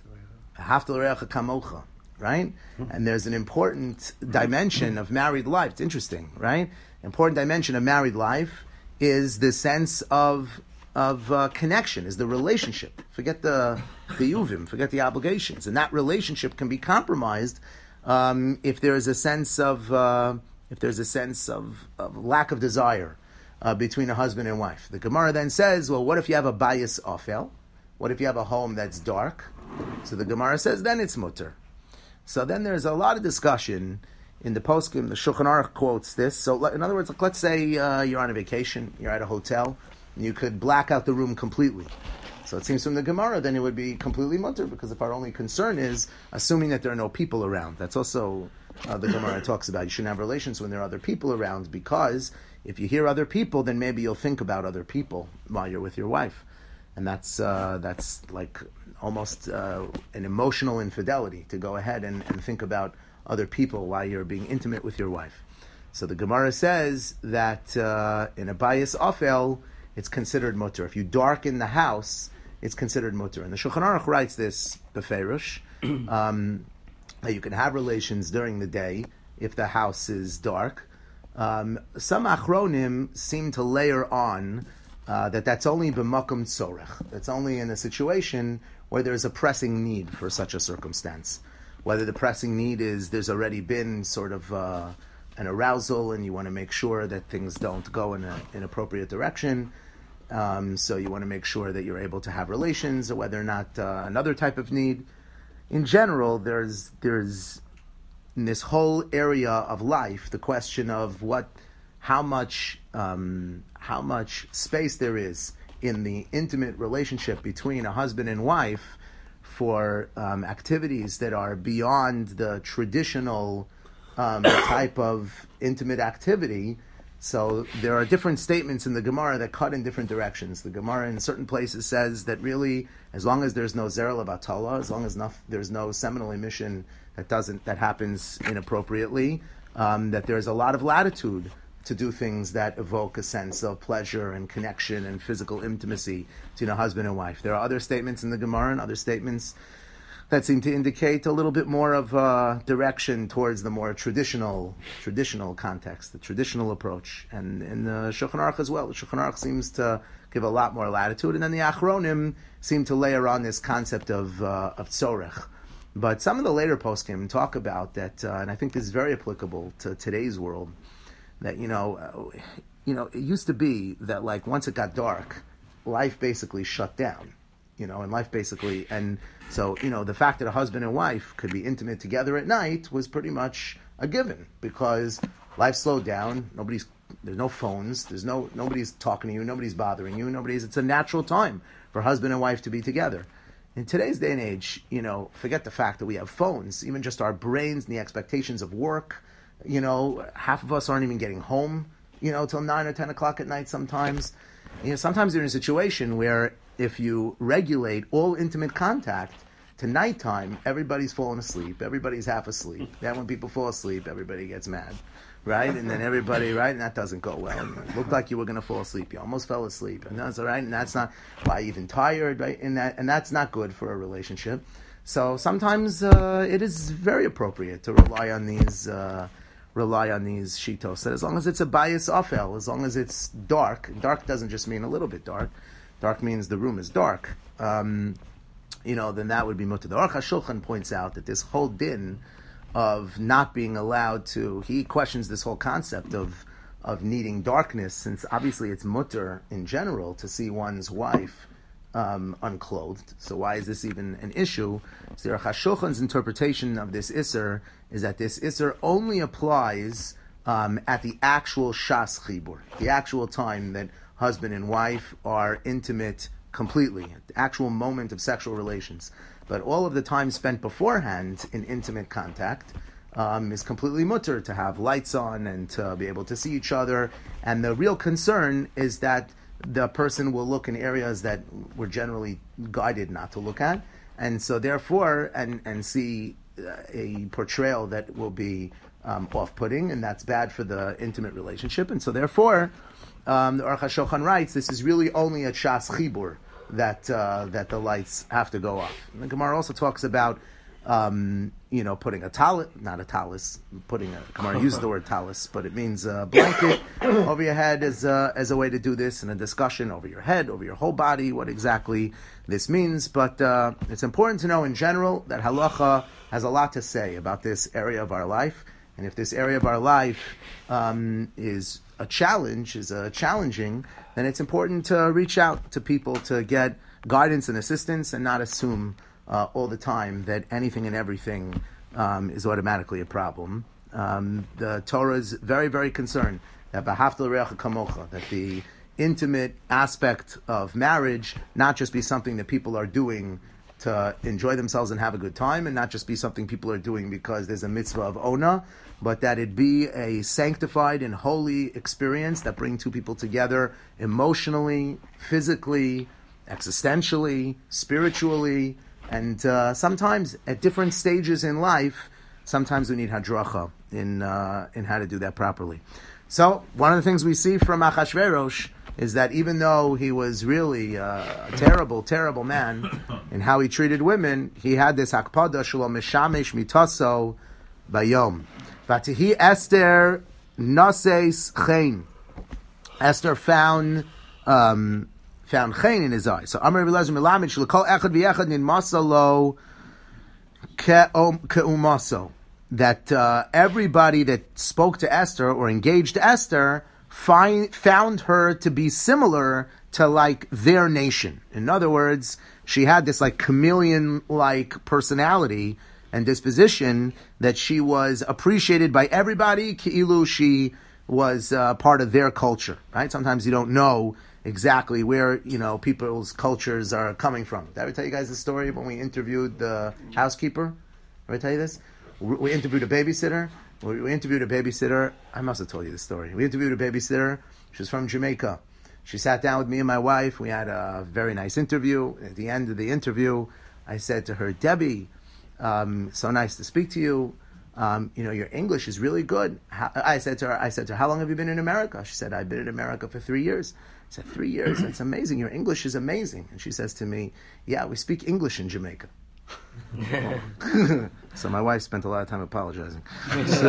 Ahavta l'reacha kamocha, right? And there's an important dimension of married life. It's interesting, right? Important dimension of married life is the sense of of uh, connection, is the relationship. Forget the the yuvim, forget the obligations, and that relationship can be compromised um, if there is a sense of uh, if there's a sense of, of lack of desire uh, between a husband and wife. The Gemara then says, well, what if you have a bayis ofel? What if you have a home that's dark? So the Gemara says, then it's mutter. So then there's a lot of discussion in the poskim. The Shulchan Aruch quotes this. So in other words, like, let's say uh, you're on a vacation, you're at a hotel, and you could black out the room completely. So it seems from the Gemara, then it would be completely mutter, because if our only concern is assuming that there are no people around. That's also uh, the Gemara talks about. You shouldn't have relations when there are other people around, because if you hear other people, then maybe you'll think about other people while you're with your wife. And that's uh, that's like almost uh, an emotional infidelity, to go ahead and, and think about other people while you're being intimate with your wife. So the Gemara says that uh, in a bayis ofel, it's considered mutter. If you darken the house, it's considered mutter. And the Shulchan Aruch writes this beferish, um, that you can have relations during the day if the house is dark. Um, some achronim seem to layer on uh, that that's only b'makom tzorech. That's only in a situation where there's a pressing need for such a circumstance. Whether the pressing need is there's already been sort of uh, an arousal and you want to make sure that things don't go in an inappropriate direction. Um, so you want to make sure that you're able to have relations, or whether or not uh, another type of need. In general, there's there's in this whole area of life the question of what, how much, um, how much space there is in the intimate relationship between a husband and wife for um, activities that are beyond the traditional um, type of intimate activity. So there are different statements in the Gemara that cut in different directions. The Gemara in certain places says that really, as long as there's no zera levatala, as long as no, there's no seminal emission that doesn't that happens inappropriately, um, that there's a lot of latitude to do things that evoke a sense of pleasure and connection and physical intimacy between a husband and wife. There are other statements in the Gemara and other statements that seem to indicate a little bit more of uh, direction towards the more traditional traditional context, the traditional approach. And in the Shulchan Aruch as well, the Shulchan Aruch seems to give a lot more latitude. And then the Achronim seem to layer on this concept of uh, of tzorech. But some of the later poskim talk about that, uh, and I think this is very applicable to today's world, that, you know, uh, you know, it used to be that, like, once it got dark, life basically shut down. You know, and life basically, and so, you know, the fact that a husband and wife could be intimate together at night was pretty much a given, because life slowed down. Nobody's, there's no phones, there's no, nobody's talking to you, nobody's bothering you, nobody's, it's a natural time for husband and wife to be together. In today's day and age, you know, forget the fact that we have phones, even just our brains and the expectations of work, you know, half of us aren't even getting home, you know, till nine or ten o'clock at night sometimes. You know, sometimes you're in a situation where if you regulate all intimate contact to nighttime, everybody's falling asleep, everybody's half asleep. Then when people fall asleep, everybody gets mad, right? And then everybody, right? And that doesn't go well. It looked like you were going to fall asleep. You almost fell asleep. And that's all right. And that's not, why even tired, right? And that, and that's not good for a relationship. So sometimes uh, it is very appropriate to rely on these uh, rely on these shitos. That as long as it's a bayis ofel, as long as it's dark, dark doesn't just mean a little bit dark. Dark means the room is dark. Um, you know, then that would be mutter. The Aruch HaShulchan points out that this whole din of not being allowed to, he questions this whole concept of of needing darkness, since obviously it's mutter in general to see one's wife um, unclothed. So why is this even an issue? So the Aruch HaShulchan's interpretation of this iser is that this iser only applies um, at the actual shas chibur, the actual time that husband and wife are intimate completely, the actual moment of sexual relations. But all of the time spent beforehand in intimate contact um, is completely mutter, to have lights on and to be able to see each other. And the real concern is that the person will look in areas that we're generally guided not to look at. and so therefore, and and see uh, a portrayal that will be um, off-putting, and that's bad for the intimate relationship, and so therefore, um, the Aruch HaShulchan writes, this is really only a Shas Chibur that uh, that the lights have to go off. And the Gemara also talks about, um, you know, putting a talis, not a talis, putting a, Gemara uses the word talis, but it means a blanket over your head as a, as a way to do this, and a discussion over your head, over your whole body, what exactly this means. But uh, it's important to know in general that halacha has a lot to say about this area of our life, and if this area of our life um, is a challenge, is a challenging, then it's important to reach out to people to get guidance and assistance, and not assume uh, all the time that anything and everything um, is automatically a problem. Um, the Torah is very, very concerned that v'ahavta l'reacha kamocha, that the intimate aspect of marriage not just be something that people are doing to enjoy themselves and have a good time, and not just be something people are doing because there's a mitzvah of ona, but that it be a sanctified and holy experience that bring two people together emotionally, physically, existentially, spiritually, and uh, sometimes at different stages in life, sometimes we need hadracha in uh, in how to do that properly. So one of the things we see from Achashverosh is that even though he was really uh, a terrible, terrible man in how he treated women, he had this hakpada shelo mishamesh mitaso bayom. Vatihi Esther naseis chen. Esther found um, found chen in his eyes. So Amar Rabbi Eliezer Milamid shlekol echad v'echad ninmasa lo ke'umaso. That uh, everybody that spoke to Esther or engaged Esther find, found her to be similar to like their nation. In other words, she had this like chameleon-like personality and disposition that she was appreciated by everybody, ki'ilu she was uh, part of their culture, right? Sometimes you don't know exactly where, you know, people's cultures are coming from. Did I ever tell you guys the story when we interviewed the housekeeper? Did I tell you this? We interviewed a babysitter. We interviewed a babysitter. I must have told you this story. We interviewed a babysitter. She was from Jamaica. She sat down with me and my wife. We had a very nice interview. At the end of the interview, I said to her, Debbie, um, so nice to speak to you. Um, you know, your English is really good. How, I said to her, I said to her, how long have you been in America? She said, I've been in America for three years. I said, three years? That's amazing. Your English is amazing. And she says to me, yeah, we speak English in Jamaica. So my wife spent a lot of time apologizing. So,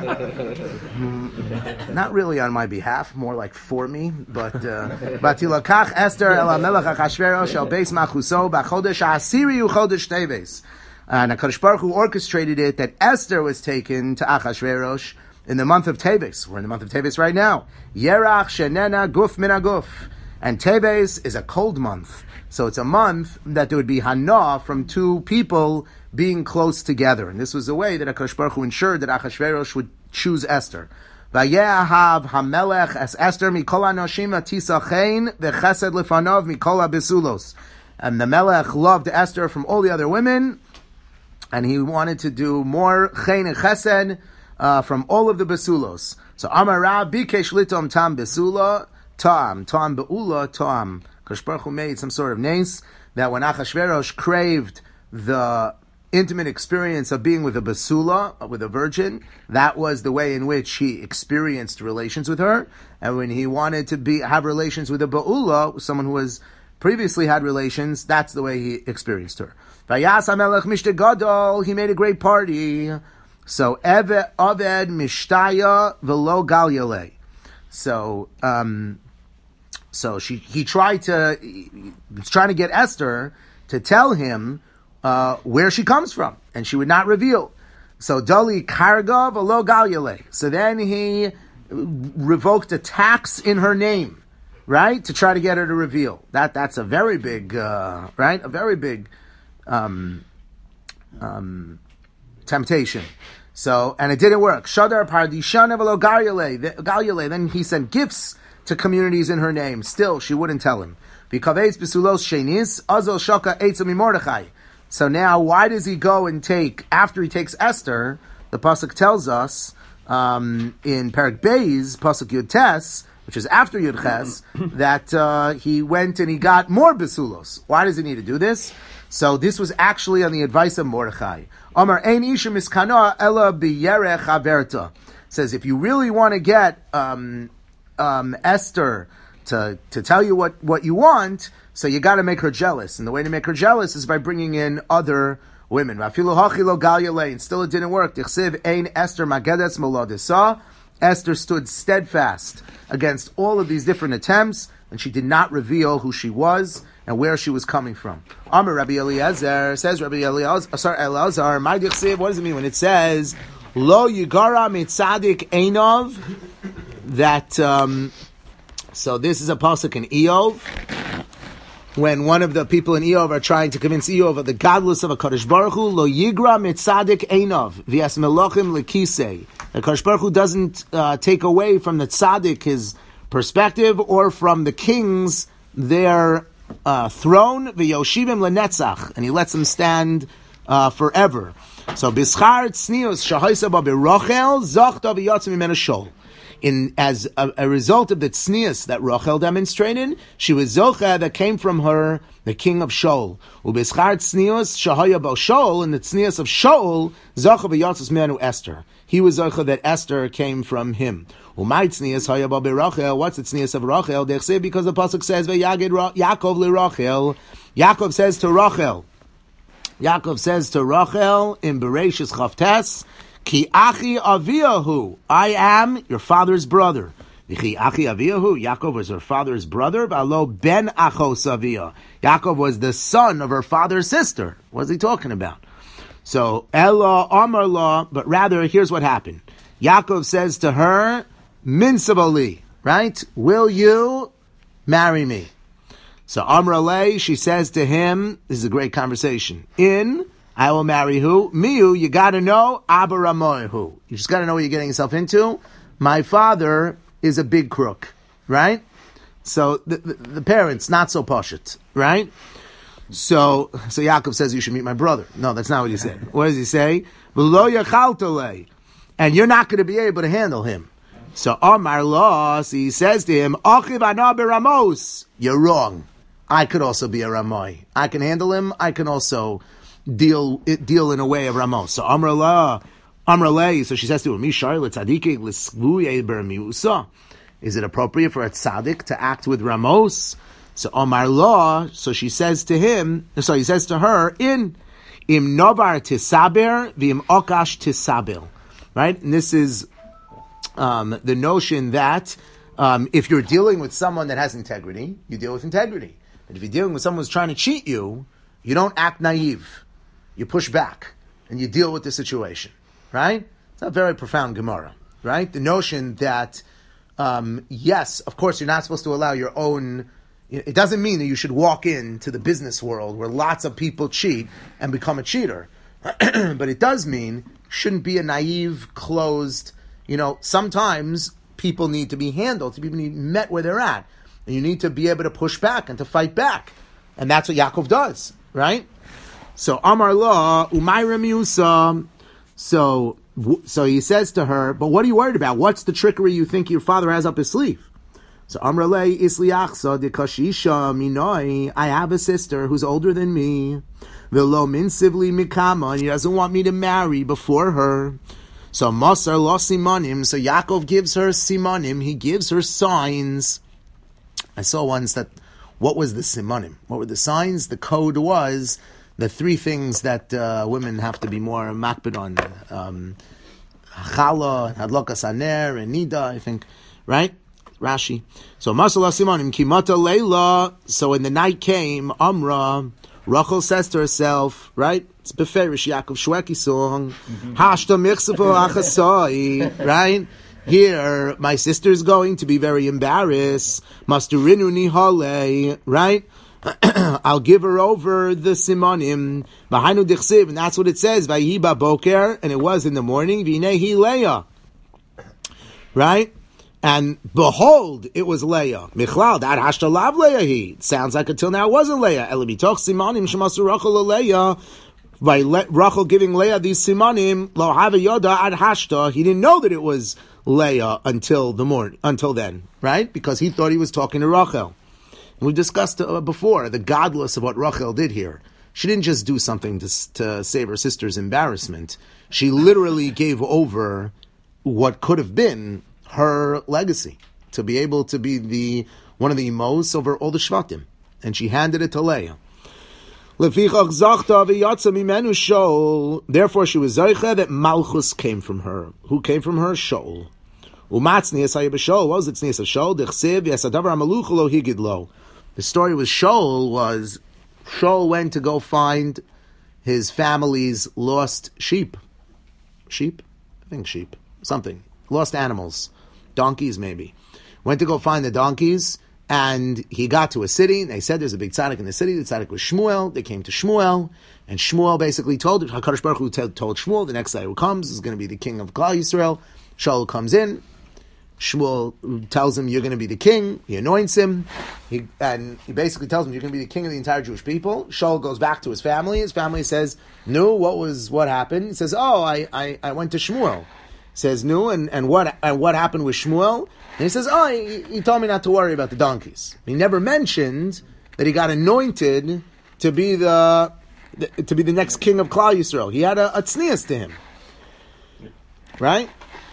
not really on my behalf, more like for me. But Batilakach Esther el Melech Achashverosh el Beis Machuso b'chodesh Asiri u'chodesh Teves. And HaKadosh Baruch Hu orchestrated it that Esther was taken to Achashverosh in the month of Teves. We're in the month of Teves right now. Yerach shenena guf min haguf. And Teves is a cold month. So it's a month that there would be hana from two people being close together. And this was a way that HaKadosh Baruch Hu ensured that Achashverosh would choose Esther. Vayehav hamelech es Esther mikol hanoshim tisachein v'chesed lefanov mikol besulos. And the Melech loved Esther from all the other women, and he wanted to do more chen and chesed uh, from all of the besulos. So Amar Rab bikesh litom tam besula tam tam beula tam. Kadosh Baruch Hu made some sort of nace that when Achashverosh craved the intimate experience of being with a basula, with a virgin, that was the way in which he experienced relations with her. And when he wanted to be have relations with a ba'ula, someone who was previously had relations, that's the way he experienced her. Vayas HaMelech Mishte Gadol, he made a great party. So Eved Aved Mishtaya Velo Galyale. So um So she, he tried to, he was trying to get Esther to tell him uh, where she comes from, and she would not reveal. So Dali Karga Velo Galyale. So then he revoked a tax in her name, right, to try to get her to reveal. That that's a very big, uh, right, a very big um, um, temptation. So, and it didn't work. Shadar Pardishana Velo Galyale. Then he sent gifts to communities in her name. Still, she wouldn't tell him. So now, why does he go and take, after he takes Esther, the Pasuk tells us, um, in Perek Beis, Pasuk Yud Tes, which is after Yud Ches, that uh, he went and he got more besulos. Why does he need to do this? So this was actually on the advice of Mordechai. Amar ein isha miskanoa ela biyerech haverta. Says if you really want to get um, um, Esther to to tell you what, what you want, so you got to make her jealous, and the way to make her jealous is by bringing in other women. Vafilu hachi lo galia lein. Still, it didn't work. Tichsiv ein Esther magedes molodesa. Esther stood steadfast against all of these different attempts, and she did not reveal who she was and where she was coming from. Amar Rabbi Eliezer, says Rabbi Eliezer, sorry, Elazar, my dichsiv, what does it mean when it says, Lo yigara mitzadik einov, that, um, so this is a pasuk in Eov, when one of the people in Eov are trying to convince Eov of the godless of a Kadosh Baruch Hu, Lo yigra mitzadik einov, v'yas melochim lekisei. The Kadosh Baruch Hu doesn't uh, take away from the tzaddik his perspective or from the kings their uh, throne, v'yoshivim lenetzach, and he lets them stand uh, forever. So bischar tznius shahaisa ba berochel zochta v'yotzim imena shol. In as a, a result of the tznius that Rachel demonstrated, she was zocha that came from her, the king of Shol. Ubischar tznius shahaya ba Shol, in the tznius of Shol, zocha v'yotzis menu Esther. He was zocha that Esther came from him. Umay tznius haya ba Rachel. What's the tznius of Rachel? They say because the pasuk says v'yagid Yaakov li Rachel. Yaakov says to Rachel. Yaakov says to Rachel in Bereshis Chavtes, Ki achi aviyahu, I am your father's brother. Ki achi aviyahu, Yaakov was her father's brother. V'alo ben achos aviyah. Yaakov was the son of her father's sister. What is he talking about? So Ella Amar La, but rather here's what happened. Yaakov says to her, Minsabali, right? Will you marry me? So Amar Le, she says to him, this is a great conversation. In I will marry who? Miu, you gotta know, Abba Ramoy who. You just gotta know what you're getting yourself into. My father is a big crook, right? So the, the, the parents, not so poshut, right? So so Yaakov says you should meet my brother. No, that's not what he said. What does he say? V'lo yachaltole. And you're not going to be able to handle him. So Amar Lo, so he says to him, Achiv ana beramos. You're wrong. I could also be a Ramoy. I can handle him. I can also deal deal in a way of Ramos. So Amar La, Amar Le, so she says to him, Mishar letzadike l'svuye bermiusa. Is it appropriate for a tzaddik to act with Ramos? So Amar La, so she says to him, so he says to her, in im novar tisaber v'im okash tisabil. Right? And this is um, the notion that um, if you're dealing with someone that has integrity, you deal with integrity. But if you're dealing with someone who's trying to cheat you, you don't act naive. You push back and you deal with the situation, right? It's a very profound Gemara, right? The notion that, um, yes, of course, you're not supposed to allow your own. It doesn't mean that you should walk into the business world where lots of people cheat and become a cheater, but it does mean shouldn't be a naive, closed. You know, sometimes people need to be handled, people need met where they're at, and you need to be able to push back and to fight back, and that's what Yaakov does, right? So Amar La Umayra Miusa. So so he says to her, but what are you worried about? What's the trickery you think your father has up his sleeve? So Amar Le Isliachsa de Kashisha Minoi. I have a sister who's older than me. Velo min sivli mikama, and he doesn't want me to marry before her. So Masar lo simanim. So Yaakov gives her simanim. He gives her signs. I saw once that. What was the simanim? What were the signs? The code was the three things that uh, women have to be more makbid on. Um, Chala, Hadlokas Aner, and Nida, I think. Right? Rashi. So, Masala Simonim, Kimata Leila. So, when the night came, Amra, Rachel says to herself, right? It's Beferish Yaakov Shweki song. Hashta Michsafo Achasai. Right? Here, my sister's going to be very embarrassed. Masturinu Nihale. Right? I'll give her over the simonim. V'hainu dichsiv, and that's what it says. V'yihi boker, and it was in the morning. V'yinehi Leah, right? And behold, it was Leah. Michlal, that hashtalav Leah. He sounds like until now it wasn't Leah. Elabitoch simonim shemasu rachel Leah. by Le- Rachel giving Leah these simanim, lo hava yoda ad hashta, he didn't know that it was Leah until the morning, until then, right? Because he thought he was talking to Rachel. And we discussed uh, before the godless of what Rachel did here. She didn't just do something to, to save her sister's embarrassment. She literally gave over what could have been her legacy, to be able to be the one of the imos over all the shvatim. And she handed it to Leah. Therefore, she was Zoicha that Malchus came from her. Who came from her? Shaul. What was it? Tznias of Shaul? The story with Shaul was, Shaul went to go find his family's lost sheep. Sheep? I think sheep. Something. Lost animals. Donkeys, maybe. Went to go find the donkeys. And he got to a city, and they said there's a big tzaddik in the city. The tzaddik was Shmuel. They came to Shmuel, and Shmuel basically told, HaKadosh Baruch Hu told Shmuel, the next guy who comes is going to be the king of Klal Yisrael. Shaul comes in. Shmuel tells him, you're going to be the king. He anoints him. He, and he basically tells him, you're going to be the king of the entire Jewish people. Shaul goes back to his family. His family says, no, what was, what happened? He says, oh, I, I, I went to Shmuel. Says, no, and, and what and what happened with Shmuel? And he says, oh, he, he told me not to worry about the donkeys. He never mentioned that he got anointed to be the, the to be the next king of Klal Yisrael. He had a, a tznius to him, right?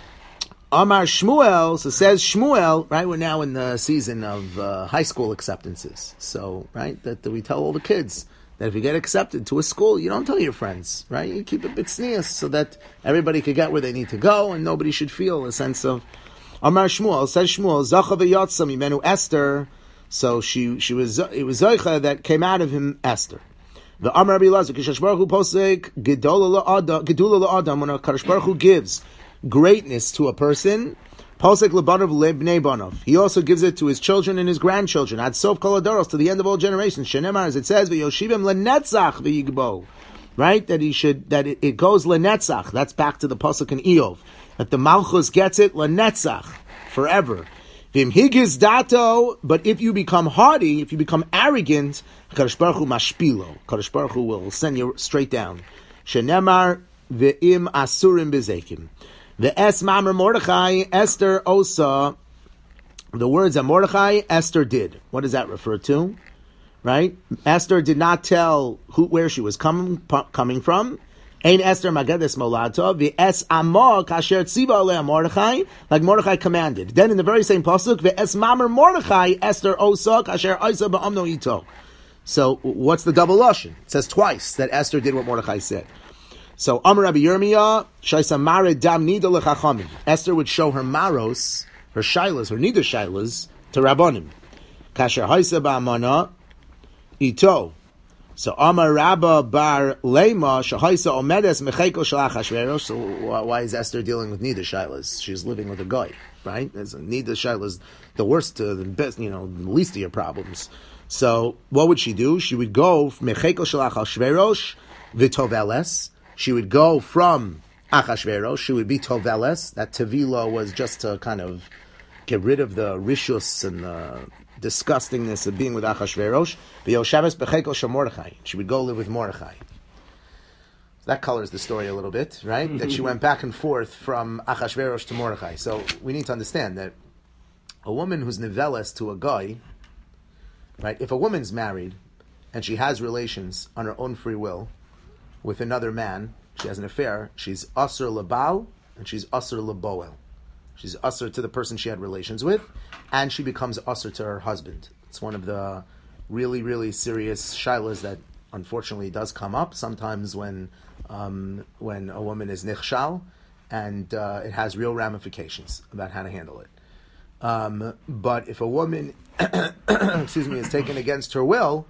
Amar Shmuel, so says Shmuel, right? We're now in the season of uh, high school acceptances, so right that, that we tell all the kids that if you get accepted to a school, you don't tell your friends, right? You keep it b'tznius so that everybody could get where they need to go and nobody should feel a sense of Amar Shmuel, says Shmuel, Zacha v'yotza mimenu Esther, so she she was it was Zoicha that came out of him Esther. The Amar Rabbi Elazar, Kishash Baruch Hu posek gedula la'adam, when a Kadosh Baruch Hu gives greatness to a person, posek lebanav lebnei banav. He also gives it to his children and his grandchildren. Ad sof kol hadoros, to the end of all generations. Shenemar, as it says, v'yoshivim lenetzach v'yigbo. Right, that he should that it, it goes lenetzach. That's back to the pasuk in Eov. That the Malchus gets it lenetzach, forever. Vim higis dato, but if you become haughty, if you become arrogant, Kadosh Baruch Hu mashpilo. Kadosh Baruch Hu will send you straight down. Shenemar ve'im asurim bezekim. The es mamar Mordechai, Esther osa, the words that Mordechai, Esther did. What does that refer to? Right? Esther did not tell who, where she was coming, coming from. Ein Esther Magedes Molato, the es amo kasher tziva aleh Mordechai, like Mordechai commanded. Then in the very same pasuk, the es mamar Mordechai, Esther osa kasher oisa ba'amno ito. So what's the double lashon? It says twice that Esther did what Mordechai said. So, Amar Rabbi Yirmiyah, Shaisa Mare Dam Nida Lechachamim. Esther would show her maros, her shilas, her nida shilas, to Rabbonim. Kasher Haisa Ba'amana, Ito. So, Amar Rabba Bar Lema, Shahaisa Omedes Mecheko Shalach Hashverosh. So, why is Esther dealing with nida shilas? She's living with a guy, right? There's a nida shilas, the worst, uh, the best, you know, the least of your problems. So, what would she do? She would go from Mecheko Shalach Hashverosh, Vitoveles. She would go from Achashverosh, she would be Toveles. That Tevila was just to kind of get rid of the rishus and the disgustingness of being with Achashverosh. V'yosheves b'cheko shel Mordechai. She would go live with Mordechai. That colors the story a little bit, right? That she went back and forth from Achashverosh to Mordechai. So we need to understand that a woman who's niveles to a guy, right? If a woman's married and she has relations on her own free will with another man, she has an affair, she's asur labal and she's asur laboel. She's asur to the person she had relations with, and she becomes asur to her husband. It's one of the really, really serious shilas that unfortunately does come up sometimes when um, when a woman is nichshal, and uh, it has real ramifications about how to handle it. Um, but if a woman, excuse me, is taken against her will,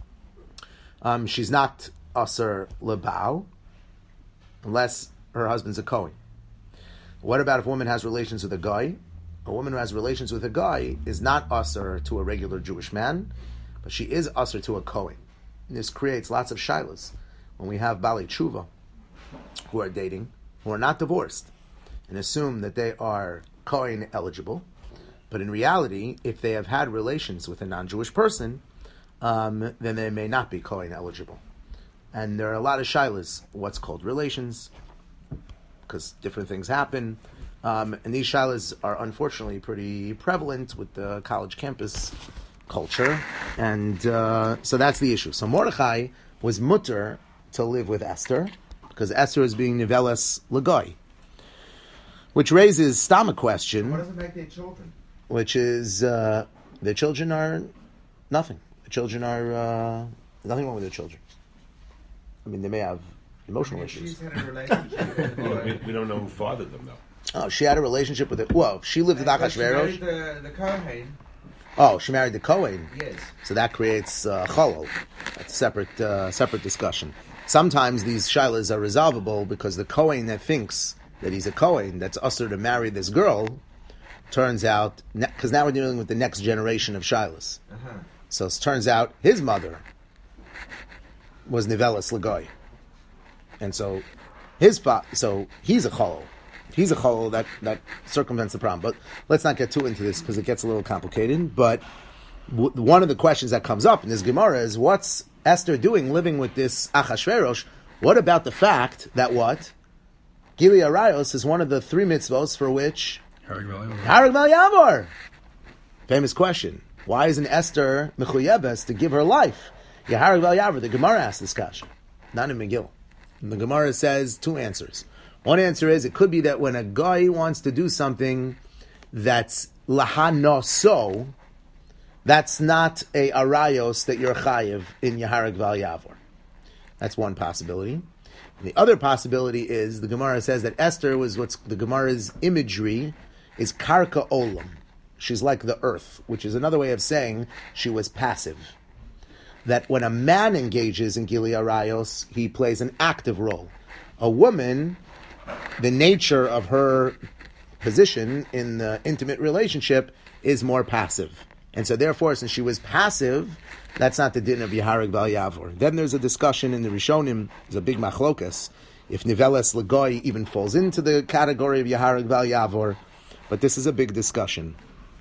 um, she's not asur labal, unless her husband's a Kohen. What about if a woman has relations with a guy? A woman who has relations with a guy is not asur to a regular Jewish man, but she is asur to a Kohen. And this creates lots of shilas. When we have Bali Tshuva who are dating, who are not divorced, and assume that they are Kohen eligible, but in reality, if they have had relations with a non-Jewish person, um, then they may not be Kohen eligible. And there are a lot of shilas, what's called relations, because different things happen. Um, and these shilas are unfortunately pretty prevalent with the college campus culture. And uh, so that's the issue. So Mordechai was mutter to live with Esther, because Esther is being nivelas l'goy. Which raises stam a question. What does it make their children? Which is, uh, their children are nothing. The children are, uh, nothing wrong with their children. I mean, they may have emotional I mean, issues. she's had a relationship with the We, boy. we don't know who fathered them, though. Oh, she had a relationship with it. Well, she lived with And when she Achashverosh. married the, the Kohen, Oh, she married the Kohen. yes. So that creates uh, cholol. That's a separate, uh, separate discussion. Sometimes these shilas are resolvable because the Kohen that thinks that he's a Kohen, that's usher to marry this girl, turns out, because now we're dealing with the next generation of shilas. Uh-huh. So it turns out his mother was Nivelis Lagoy. And so his fa- so he's a cholol. He's a cholol that, that circumvents the problem. But let's not get too into this because it gets a little complicated. But w- one of the questions that comes up in this Gemara is, what's Esther doing living with this Achashverosh? What about the fact that what? Gili Arayos is one of the three mitzvos for which Harag Mal Yavor. Famous question. Why isn't Esther mechuyebes to give her life? Yaharag Mal Yavor. The Gemara asks this question, not in Megillah. And the Gemara says two answers. One answer is, it could be that when a guy wants to do something that's lahanoso, that's not a arayos that you're chayiv in Yaharag Val Yavor. That's one possibility. And the other possibility is, the Gemara says that Esther was what's, the Gemara's imagery is karka olam. She's like the earth, which is another way of saying she was passive. That when a man engages in Gili Arayos, he plays an active role. A woman, the nature of her position in the intimate relationship is more passive. And so therefore, since she was passive, that's not the din of Yaharag Val Yavor. Then there's a discussion in the Rishonim, there's a big machlokas, if Niveles Lagoy even falls into the category of Yaharag Val Yavor, but this is a big discussion.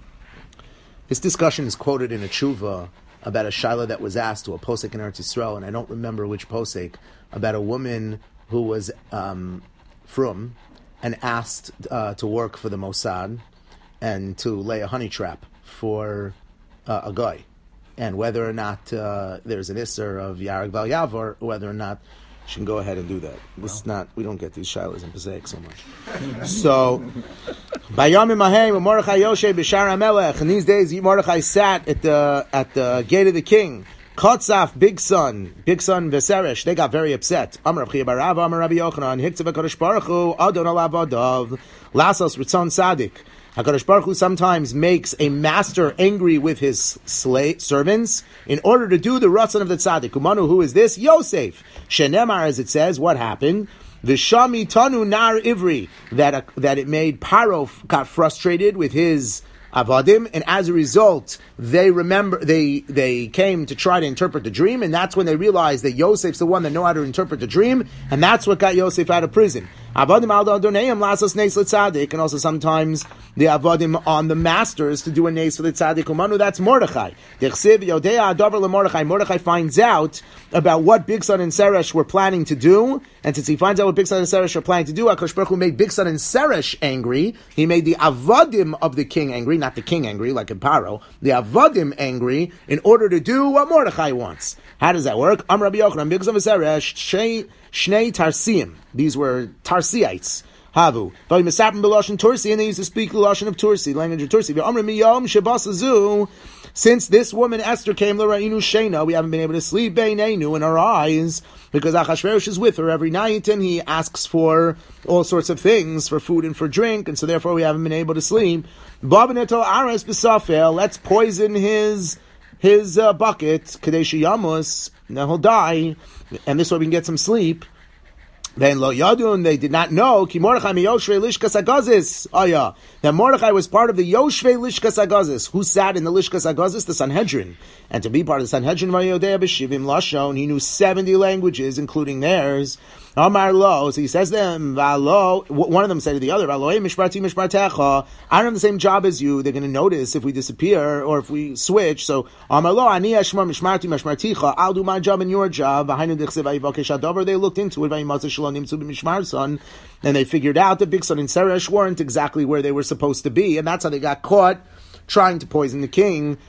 This discussion is quoted in a tshuva about a shaila that was asked to a posek in Eretz Yisrael, and I don't remember which posek, about a woman who was um, frum and asked uh, to work for the Mossad and to lay a honey trap for uh, a guy, and whether or not uh, there's an isser of Yarag Val Yavor, whether or not she can go ahead and do that. This is not, we don't get these shilas in Pesach so much. So, Bayamim Mahem, Mordechai Yoshe B'Shar HaMelech, and these days Mordechai sat at the at the gate of the king. Kotzaf, big son, big son Veseresh, they got very upset. Amar Rabbi Barav, Amar Rabbi Yochanan, Hiktav HaKadosh Baruch Hu, Adon Alav Adav, Lasos Ritzon Sadik. HaKadosh Baruch Hu sometimes makes a master angry with his slave servants in order to do the Ratzon of the Tzaddik. Umanu, who is this? Yosef. Shenemar, as it says, what happened? The Shami Tanu Nar Ivri, that, uh, that it made Paro got frustrated with his Avadim, and as a result, they remember they they came to try to interpret the dream, and that's when they realized that Yosef's the one that know how to interpret the dream, and that's what got Yosef out of prison. Avadim al doneim lasas neis l'tzadik, and also sometimes the avadim on the masters to do a neis for the tzaddik. Umanu, that's Mordechai. Dechsiv yodea adavar leMordechai. Mordechai finds out about what Big Son and Seresh were planning to do, and since he finds out what Big Son and Seresh are planning to do, HaKadosh Baruch Hu made Big Son and Seresh angry. He made the avadim of the king angry, not the king angry like in Paro. The avadim angry in order to do what Mordechai wants. How does that work? Am Rabbi Yochanan, Big Son and Seresh, Shnei Shnei Tarsiim. These were Tarsiites. Havu. But Misapim Beloshin Tursi, and they used to speak the Lashon of Tursi, the language of Tursi. Since this woman Esther came, L'Ra'inu Shena, we haven't been able to sleep Beinenu in our eyes, because Achashverosh is with her every night, and he asks for all sorts of things, for food and for drink, and so therefore we haven't been able to sleep. Babaneto Ares B'Safel, let's poison his his uh, bucket, Kadeshi Yamus, now he'll die, and this way we can get some sleep. Then lo yadun, they did not know ki Mordechai mi Yoshvei Lishkas Hagazis. Oh yeah, that Mordechai was part of the Yoshvei Lishkas Hagazis. Who sat in the Lishkas Hagazis? The Sanhedrin. And to be part of the Sanhedrin, Vayodea b'shivim lashon, he knew seventy languages, including theirs. Amar lo, so he says to them, Valo, one of them said to the other, Valo, mishmarti mishmartecha, I don't have the same job as you, they're going to notice if we disappear, or if we switch, so, Amar lo, ani ashmar mishmarti mishmarticha, I'll do my job and your job, they looked into it, and they figured out that Bigson and Seresh weren't exactly where they were supposed to be, and that's how they got caught, trying to poison the king,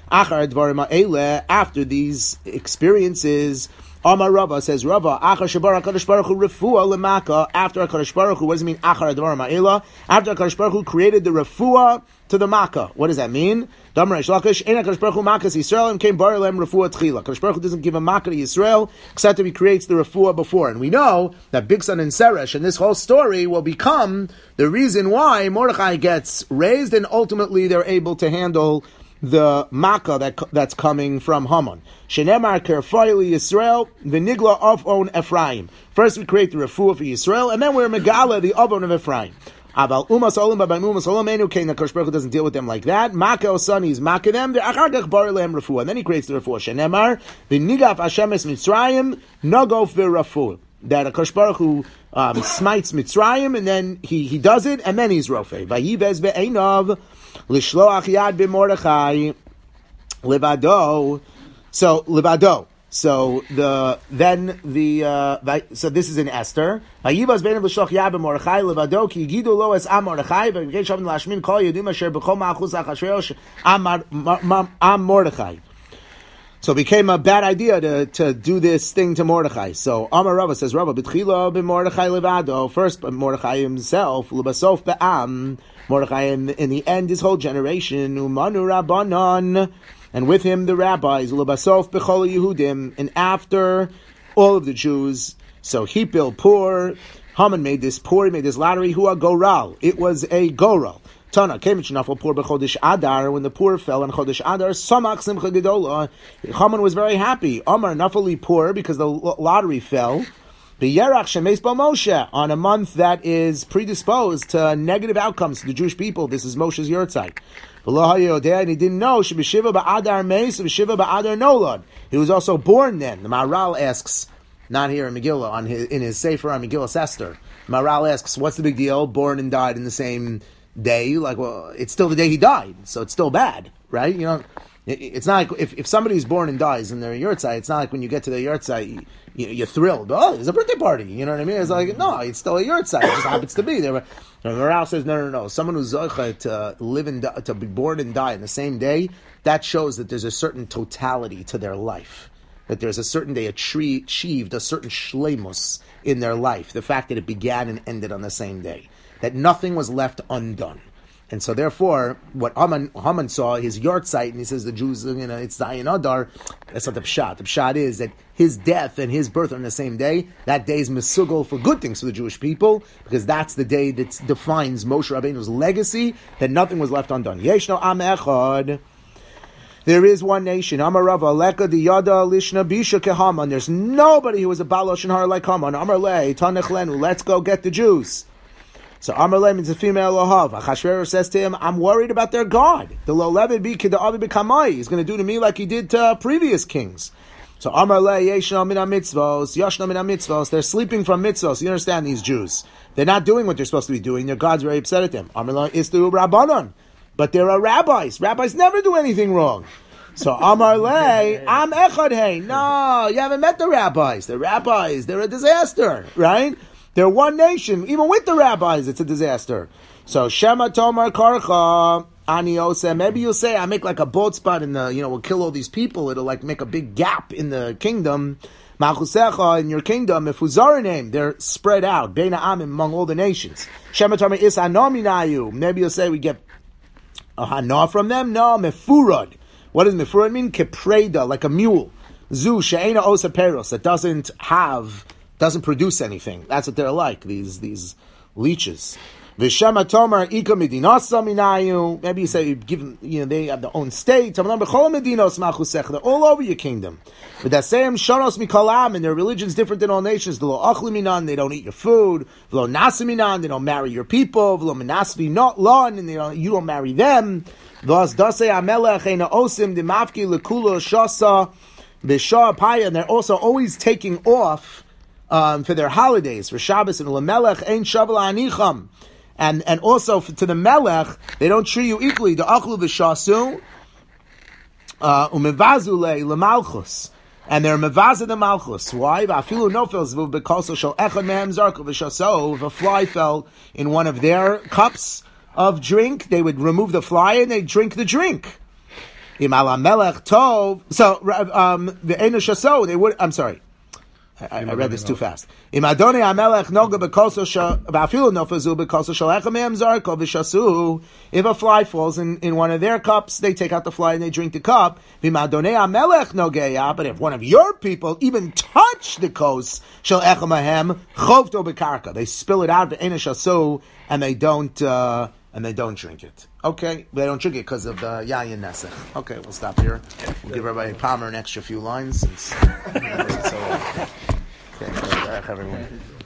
after these experiences. Amar Rava says Rava, Achar Shabar HaKadosh Baruch Hu Refuah Lemaka, after HaKadosh Baruch Hu, what does it mean, Achar Advar Ma'ela? After HaKadosh Baruch Hu created the Refuah to the Makkah. What does that mean? Damar Reish Lakish, Ein HaKadosh Baruch Hu Makkahs Yisrael, and came Bar Lem Refuah Tchila. HaKadosh Baruch Hu doesn't give a Makkah to Yisrael, except that he creates the Refuah before. And we know that Bigsan and Seresh, and this whole story will become the reason why Mordechai gets raised, and ultimately they're able to handle the Makkah that that's coming from Haman. Shenemar Kerfayli Yisrael, Vinigla of on Ephraim. First we create the refuah for Yisrael, and then we're Megala, the Avon of Ephraim. Aval Umas Olim Babam Umas Olim Enu Kain, the Kosh Baruch Hu doesn't deal with them like that. Makkah Osani's Makkah them, the Achagach Bar Lehem Refuah, and then he creates the refuah. Shenemar, Vinigaf Hashemes Mitzrayim, Nagof V'Rafuah. That a Kosh Baruch Hu um, smites Mitzrayim, and then he, he does it, and then he's Rofei. Vayivez Be'einav, Lishloach Yad b'Mordechai Levado. So Levado. So the then the uh, so this is in Esther. Vayivas bein Lishloach Yad b'Mordechai Levado ki yigidu lo es am Mordechai v'gei shavim lashmin kol yedim asher b'chol ma'achus achashverosh am am Mordechai. So it became a bad idea to, to do this thing to Mordechai. So Amar Rava says, Rava, b'tchila b'Mordechai levado, first Mordechai himself, l'basof be'am, Mordechai in, in the end, his whole generation, umanu rabbanon, and with him the rabbis, l'basof b'chol Yehudim, and after all of the Jews. So he built poor, Haman made this poor, he made this lottery, hua goral, it was a goral. Tana came Nafal poor b'chodesh Adar, when the poor fell on Chodesh Adar, Samach Simcha Gedola. Haman was very happy. Amar Nafali poor because the lottery fell. B'Yerach Shemes Bo Moshe, on a month that is predisposed to negative outcomes to the Jewish people. This is Moshe's Yortzeit. And he didn't know Shebeshiva Ba'adar Meis, Shebeshiva Ba'adar Nolad. He was also born then. The Maharal asks, not here in Megillah, on his, in his Sefer on Megillah Esther. Maharal asks, what's the big deal? Born and died in the same day, like, well, it's still the day he died, so it's still bad, right? You know, it, it's not like if, if somebody's born and dies in their yurtzeit, it's not like when you get to the yurtzeit, you, you, you're thrilled. Oh, there's a birthday party. You know what I mean? It's like, no, it's still a yurtzeit. It just happens to be there. And Maharal says, no, no, no. Someone who's zocheh to live and die, to be born and die in the same day, that shows that there's a certain totality to their life. That there's a certain day achieved a certain shleimus in their life. The fact that it began and ended on the same day. That nothing was left undone. And so therefore, what Haman, Haman saw, his yahrzeit, and he says the Jews, you know, it's Zayin Adar, that's not the pshat. The pshat is that his death and his birth are on the same day. That day is mesugel for good things for the Jewish people, because that's the day that defines Moshe Rabbeinu's legacy, that nothing was left undone. Yeshno am echad. There is one nation. Amar Rava, leka diyada lishna bisha kehaman. There's nobody who is a balosh har like Haman. Amar le, tanech lenu, let's go get the Jews. So Amar Le means a female Lohav. Achashverosh says to him, I'm worried about their God. The Lo Levi bi kida'avi b'kamai. He's going to do to me like he did to previous kings. So Amar Le yeshna min ha-mitzvos, yashna min ha-mitzvos. They're sleeping from mitzvos. You understand these Jews. They're not doing what they're supposed to be doing. Their God's very upset at them. Amar Le istu rabbanon. But there are rabbis. Rabbis never do anything wrong. So Amar Le, am echad hey. No, you haven't met the rabbis. The rabbis, they're a disaster, right? They're one nation. Even with the rabbis, it's a disaster. So Shema Tomar Karcha Ani Ose. Maybe you'll say I make like a boat spot in the, you know, we'll kill all these people. It'll like make a big gap in the kingdom. Malchusecha, in your kingdom, if Uzara name, they're spread out. Beina Amim, among all the nations. Shema Tomar Is Hanominayu. Maybe you'll say we get a hana from them. No, Mefurad. What does Mefurad mean? Kepreda, like a mule. Zu She'ena Osa Peros, that doesn't have, doesn't produce anything. That's what they're like, these these leeches. V'shema tomar ika medinasa minayu. Maybe you say, give them, you know, they have their own state. They're all over your kingdom. But that same shanos mikalam, and their religion's different than all nations. V'lo achli minan, they don't eat your food. V'lo nasi minan, they don't marry your people. V'lo menasvi not lon, and they don't, you don't marry them. V'as dasei amelech eina osim demafki lekula shasa v'shah paya, and they're also always taking off um, for their holidays, for Shabbos and Lamelech, Ein Shabbal Anicham. And, and also for, to the Melech, they don't treat you equally. The Achlu V'Shasu, uh, Umevazu Le, L'Malchus. And they're Mevaza the Malchus. Why? V'afilu nofel zvuv b'koso shel echad mehem zarko v'shaso. If a fly fell in one of their cups of drink, they would remove the fly and they'd drink the drink. Im ala melech tov. So, um, the enu shaso, they would, I'm sorry. I, I read this too fast. Im adonai hamelech noga b'koso shel, v'afilu nofel zvuv b'koso shel echad mehem zarko v'shasu. If a fly falls in, in one of their cups, they take out the fly and they drink the cup. V'im adonai hamelech nogeya. But if one of your people even touch the kos shel echad mehem chovto b'karka, they spill it out v'enu shasu and they don't. Uh, And they don't drink it. Okay, they don't drink it because of the Yayin Nesach. Okay, we'll stop here. We'll give everybody Palmer an extra few lines. Since, so, okay, everyone.